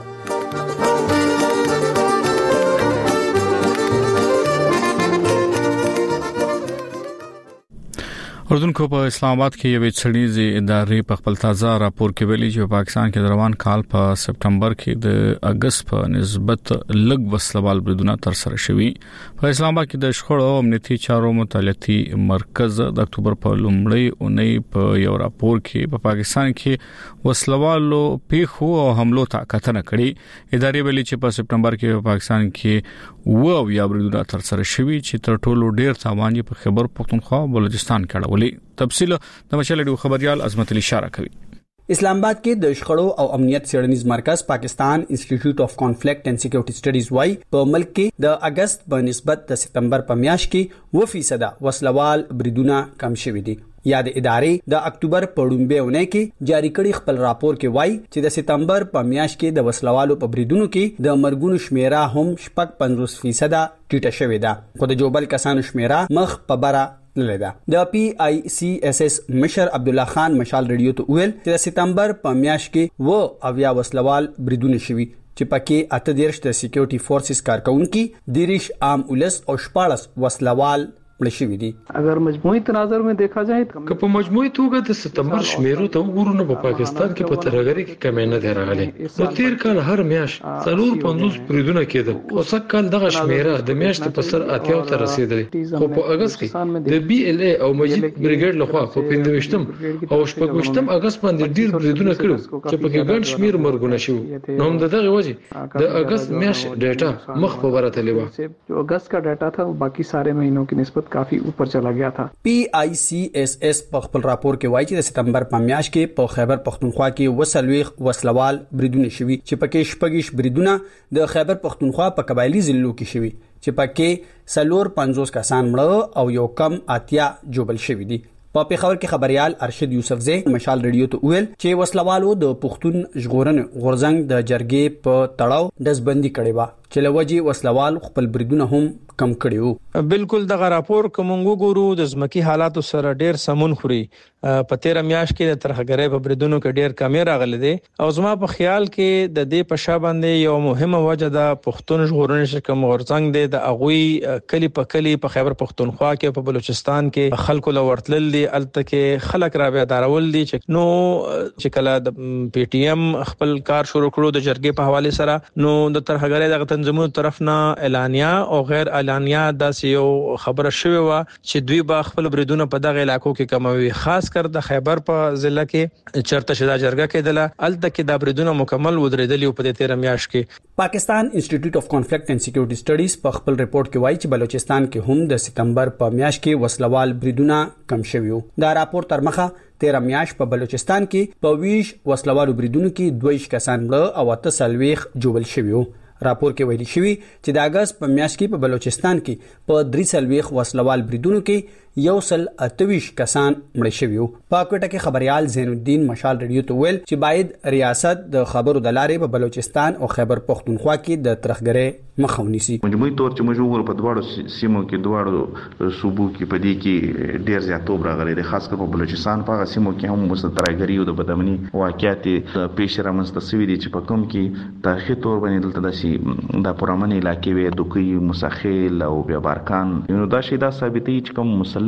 اردن کو په اسلام آباد کې یو څړنیزي ادارې په خپل تازه راپور کې ویلي چې پاکستان کې د روان کال په سپټمبر کې د اگست په نسبت لږ وسلوال بریدونه تر سره شوي. په اسلام آباد کې د شخړو او امنیتي چارو متعلقي مرکز د اکتوبر په لومړۍ اونۍ په یو راپور کې په پا پاکستان کې وسلوالو پیښو او حملو ته کتنه کړې. ادارې ویلي چې په سپټمبر کې په پاکستان کې و او یا بریدونه تر سره شوي چې تر ټولو ډیر تاوان په خیبر پختونخوا او بلوچستان کې اړولې. تفصیل د مشال خبريال عظمت علي اشاره کوي. اسلام آباد کې د شخړو او امنیت څېړنیز مرکز پاکستان انسټیټیوټ اف کانفلیکټ اینڈ سکیورټي سټډیز وايي په ملک کې د اگست په نسبت د سپتمبر په میاشت کې و فیصد وسلوال بریدونه کم شوي دي. یا د ادارې د اکتوبر په لومړۍ اونۍ کې جاری کړي خپل راپور کې وایي چې د سپتمبر په میاشت کې د وسلوالو په بریدونو کې د مرګونو شمیره هم شپږ پنځوس فیصد ټیټه شوې ده، خو د جوبل کسانو شمیره مخ په بره لیدا. د پی آی سی ایس ایس مشر عبد الله خان مشال رادیو ته ویل چې د سپتمبر په میاشت کې و اویا وسلوال بریدونه شوي چې پکې اته دیرش د سکیورټي فورسز کارکونکو دیریش عام ولس او شپاړس وسلوال ملشوي دي. اگر مجموعي تناظر में देखा जाए که په مجموعي توګه د ستمبر شمیرو ته وګورو نو په پاکستان کې په ترهګری کې کمی نه دی راغلی. نو تیر کال هر میاشت څلور پنځوس بریدونه کېدل او څک کال دغه شمیره د میاشتې په سر اتیا ته رسیدلې. خو په اگست کې د بي ال اي او مجید بریګیډ لخوا په پنځويشتم او شپږويشتم اگست باندې ډیر بریدونه کړو چې پکې ګڼ شمیر مرګونه شو. نو هم دغه وجه د اگست میاشت ډیټا مخ په ورته لیوه. جو اگست کا ډیټا تھا باقی سارے مہینوں کی نسبت کافی اوپر چلا گیا تھا. پی آئی سی ایس ایس په خپل راپور کې وایي چې د سپتمبر په میاشت کې په خیبر پختونخوا کې وسلويخ وسلوال بریدونه شوي چې پکې شپږیش بریدونه د خیبر پختونخوا په قبایلی ضلعو کې شوي چې پکې سلور پنځوس کسان مړه او یو کم اتیا جوبل شوي دي. په پیښور کې خبريال ارشد یوسفزی مشال رادیو ته ویل چې وسلوالو د پښتون ژغورن غورزنګ د جرګې په تړاو دزبندي کړې و چې لوجي وسلوال خپل بریدونه هم کم کړیو. بالکل دغه راپور کوم ګورو د ځمکي حالات سره ډیر سمون خوري. په تیر میاش کې د ترهګرۍ په بریدونو کې ډیر کمی راغلي دي او زما په خیال کې د دې په شا باندې یو مهمه وجه د پښتون ژغورن شکم غورزنګ دی. د اغوي کلی په کلی په خیبر پختونخوا کې په بلوچستان کې خلکو لورتل دي الته کې خلک را به دارول دي چې نو چې کله د پی ټی ایم خپل کار شروع کړو د جرګې په حواله سره نو د ترهګرۍ د تنظیمونو طرف نه اعلانیا او غیر اعلانیا داسې یو خبره شوې و چې دوی به خپل بریدونه په دغه علاقو کې کموي، خاص کر د خیبر په ضلع کې چرته شدا جرګه کېدله الته کې د بریدونه مکمل ودرېدلی په تیر میاشت کې. پاکستان انسټیټیوټ اف کانفلیکټ اینڈ سکیورټي سټډیز په خپل ریپورت کې وایي چې بلوچستان کې هم د سپتمبر په میاشت کې وسلوال بریدونه کم شوي. دا راپور تر مخه تیر میاشت په بلوچستان کې په ویش وسلوالو بریدونو کې دویش کسان مړه او اته سلويخ جوبل شوي. راپور کې ویلي شوی چې د اگست په میاشت کې په بلوچستان کې په درې سلويخ وسلوال بریدونو کې یو سل اتویش کسان مړ شوي. په کوټه کې خبريال زین الدین مشال رادیو ته ویل چې باید ریاست د خبرو د لارې په بلوچستان او خیبر پختونخوا کې د ترهګرۍ مخه ونیسي. مجموعي تور چې موږ وګورو په دواړو سیمو کې دواړو صوبو کې په دې کې ډیر زیاتوب راغلی دی، خاص کر په بلوچستان په سیمو کې هم مست ترهګرۍ او د بدامني واقعیت پیش رامنځته شوي دي چې په کوم کې تاریخي تور باندې دلته داسې د پرامن علاقې وې دوکي مساخیل او بیا بارکان نو دا شی دا ثابتې چې کوم مسلح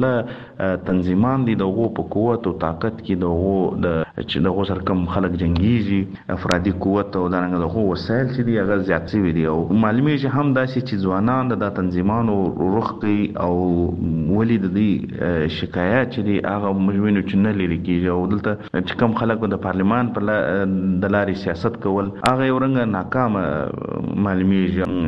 تنظیمان دي دغه په قوت او طاقت کې دغه د چې دغه سره کوم خلک جنگيږي افرادي قوت او دغه دغه وسایل چې دی هغه زیات شوي دي او معلومه چې هم داسې چې ځوانان د تنظیمانو رخقي او ولید دي شکایت چې دی هغه مجموعي چې نه لري کیږي او دلته چې کوم خلک د پارلمان پر د لارې سیاست کول هغه یو رنګ ناکام معلومه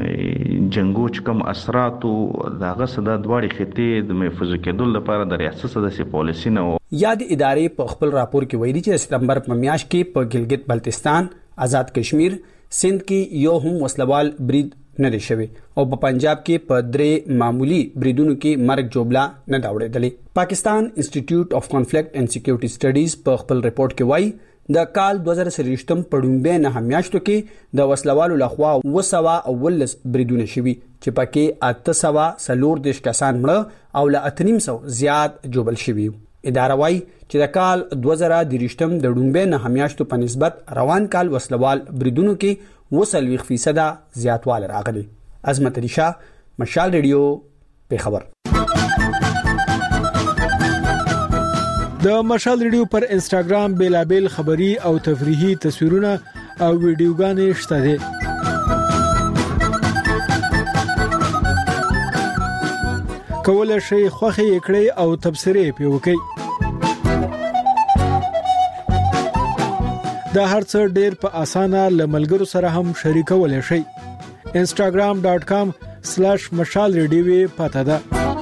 جنگو چې کوم اثرات او دغه صدا دواړي خطې د محفوظ کېدل لپاره د ریاست د پالیسي نه یاد ادارې په خپل راپور کې ویلي چې سپتمبر په میاشت کې په ګلګت بلتستان، آزاد کشمیر، سند کې یو هم وسلوال برید نه دی شوی او په پنجاب کې په درې معمولی بریدونو کې مرګ جوړلا نه دا وړېدلې. پاکستان انسټیټیوټ اف کانفلیکټ اینڈ سکیورټي سټډیز په خپل ریپورت کې وایي د کال دوه زره سلويشتم پړومبه نه میاشتو کې د وسلوالو لخوا وسوا اولس بریدونه شوي چې پکې اته سوا سلور دیش کسان مړه او ل اتنیم سو زیات جوبل شوي. اداره وايي چې د کال دوه زره درشتم د ډومبه نه میاشتو په نسبت روان کال وسلوال بریدونو کې وسلوي فیصد زیاتواله راغلي. عظمت علي شاه، مشال ریډیو، په خبر. د مشال ریډیو پر انستګرام بیلابل خبری او تفریحي تصویرونه او ویډیوګانې شته دي. کولای شئ خوښي کړئ او تبصرې پې وکړئ. دا هرڅه ډېر په اسانه لملګرو سره هم شریکولای شئ. instagram dot com slash mashal radio پته ده.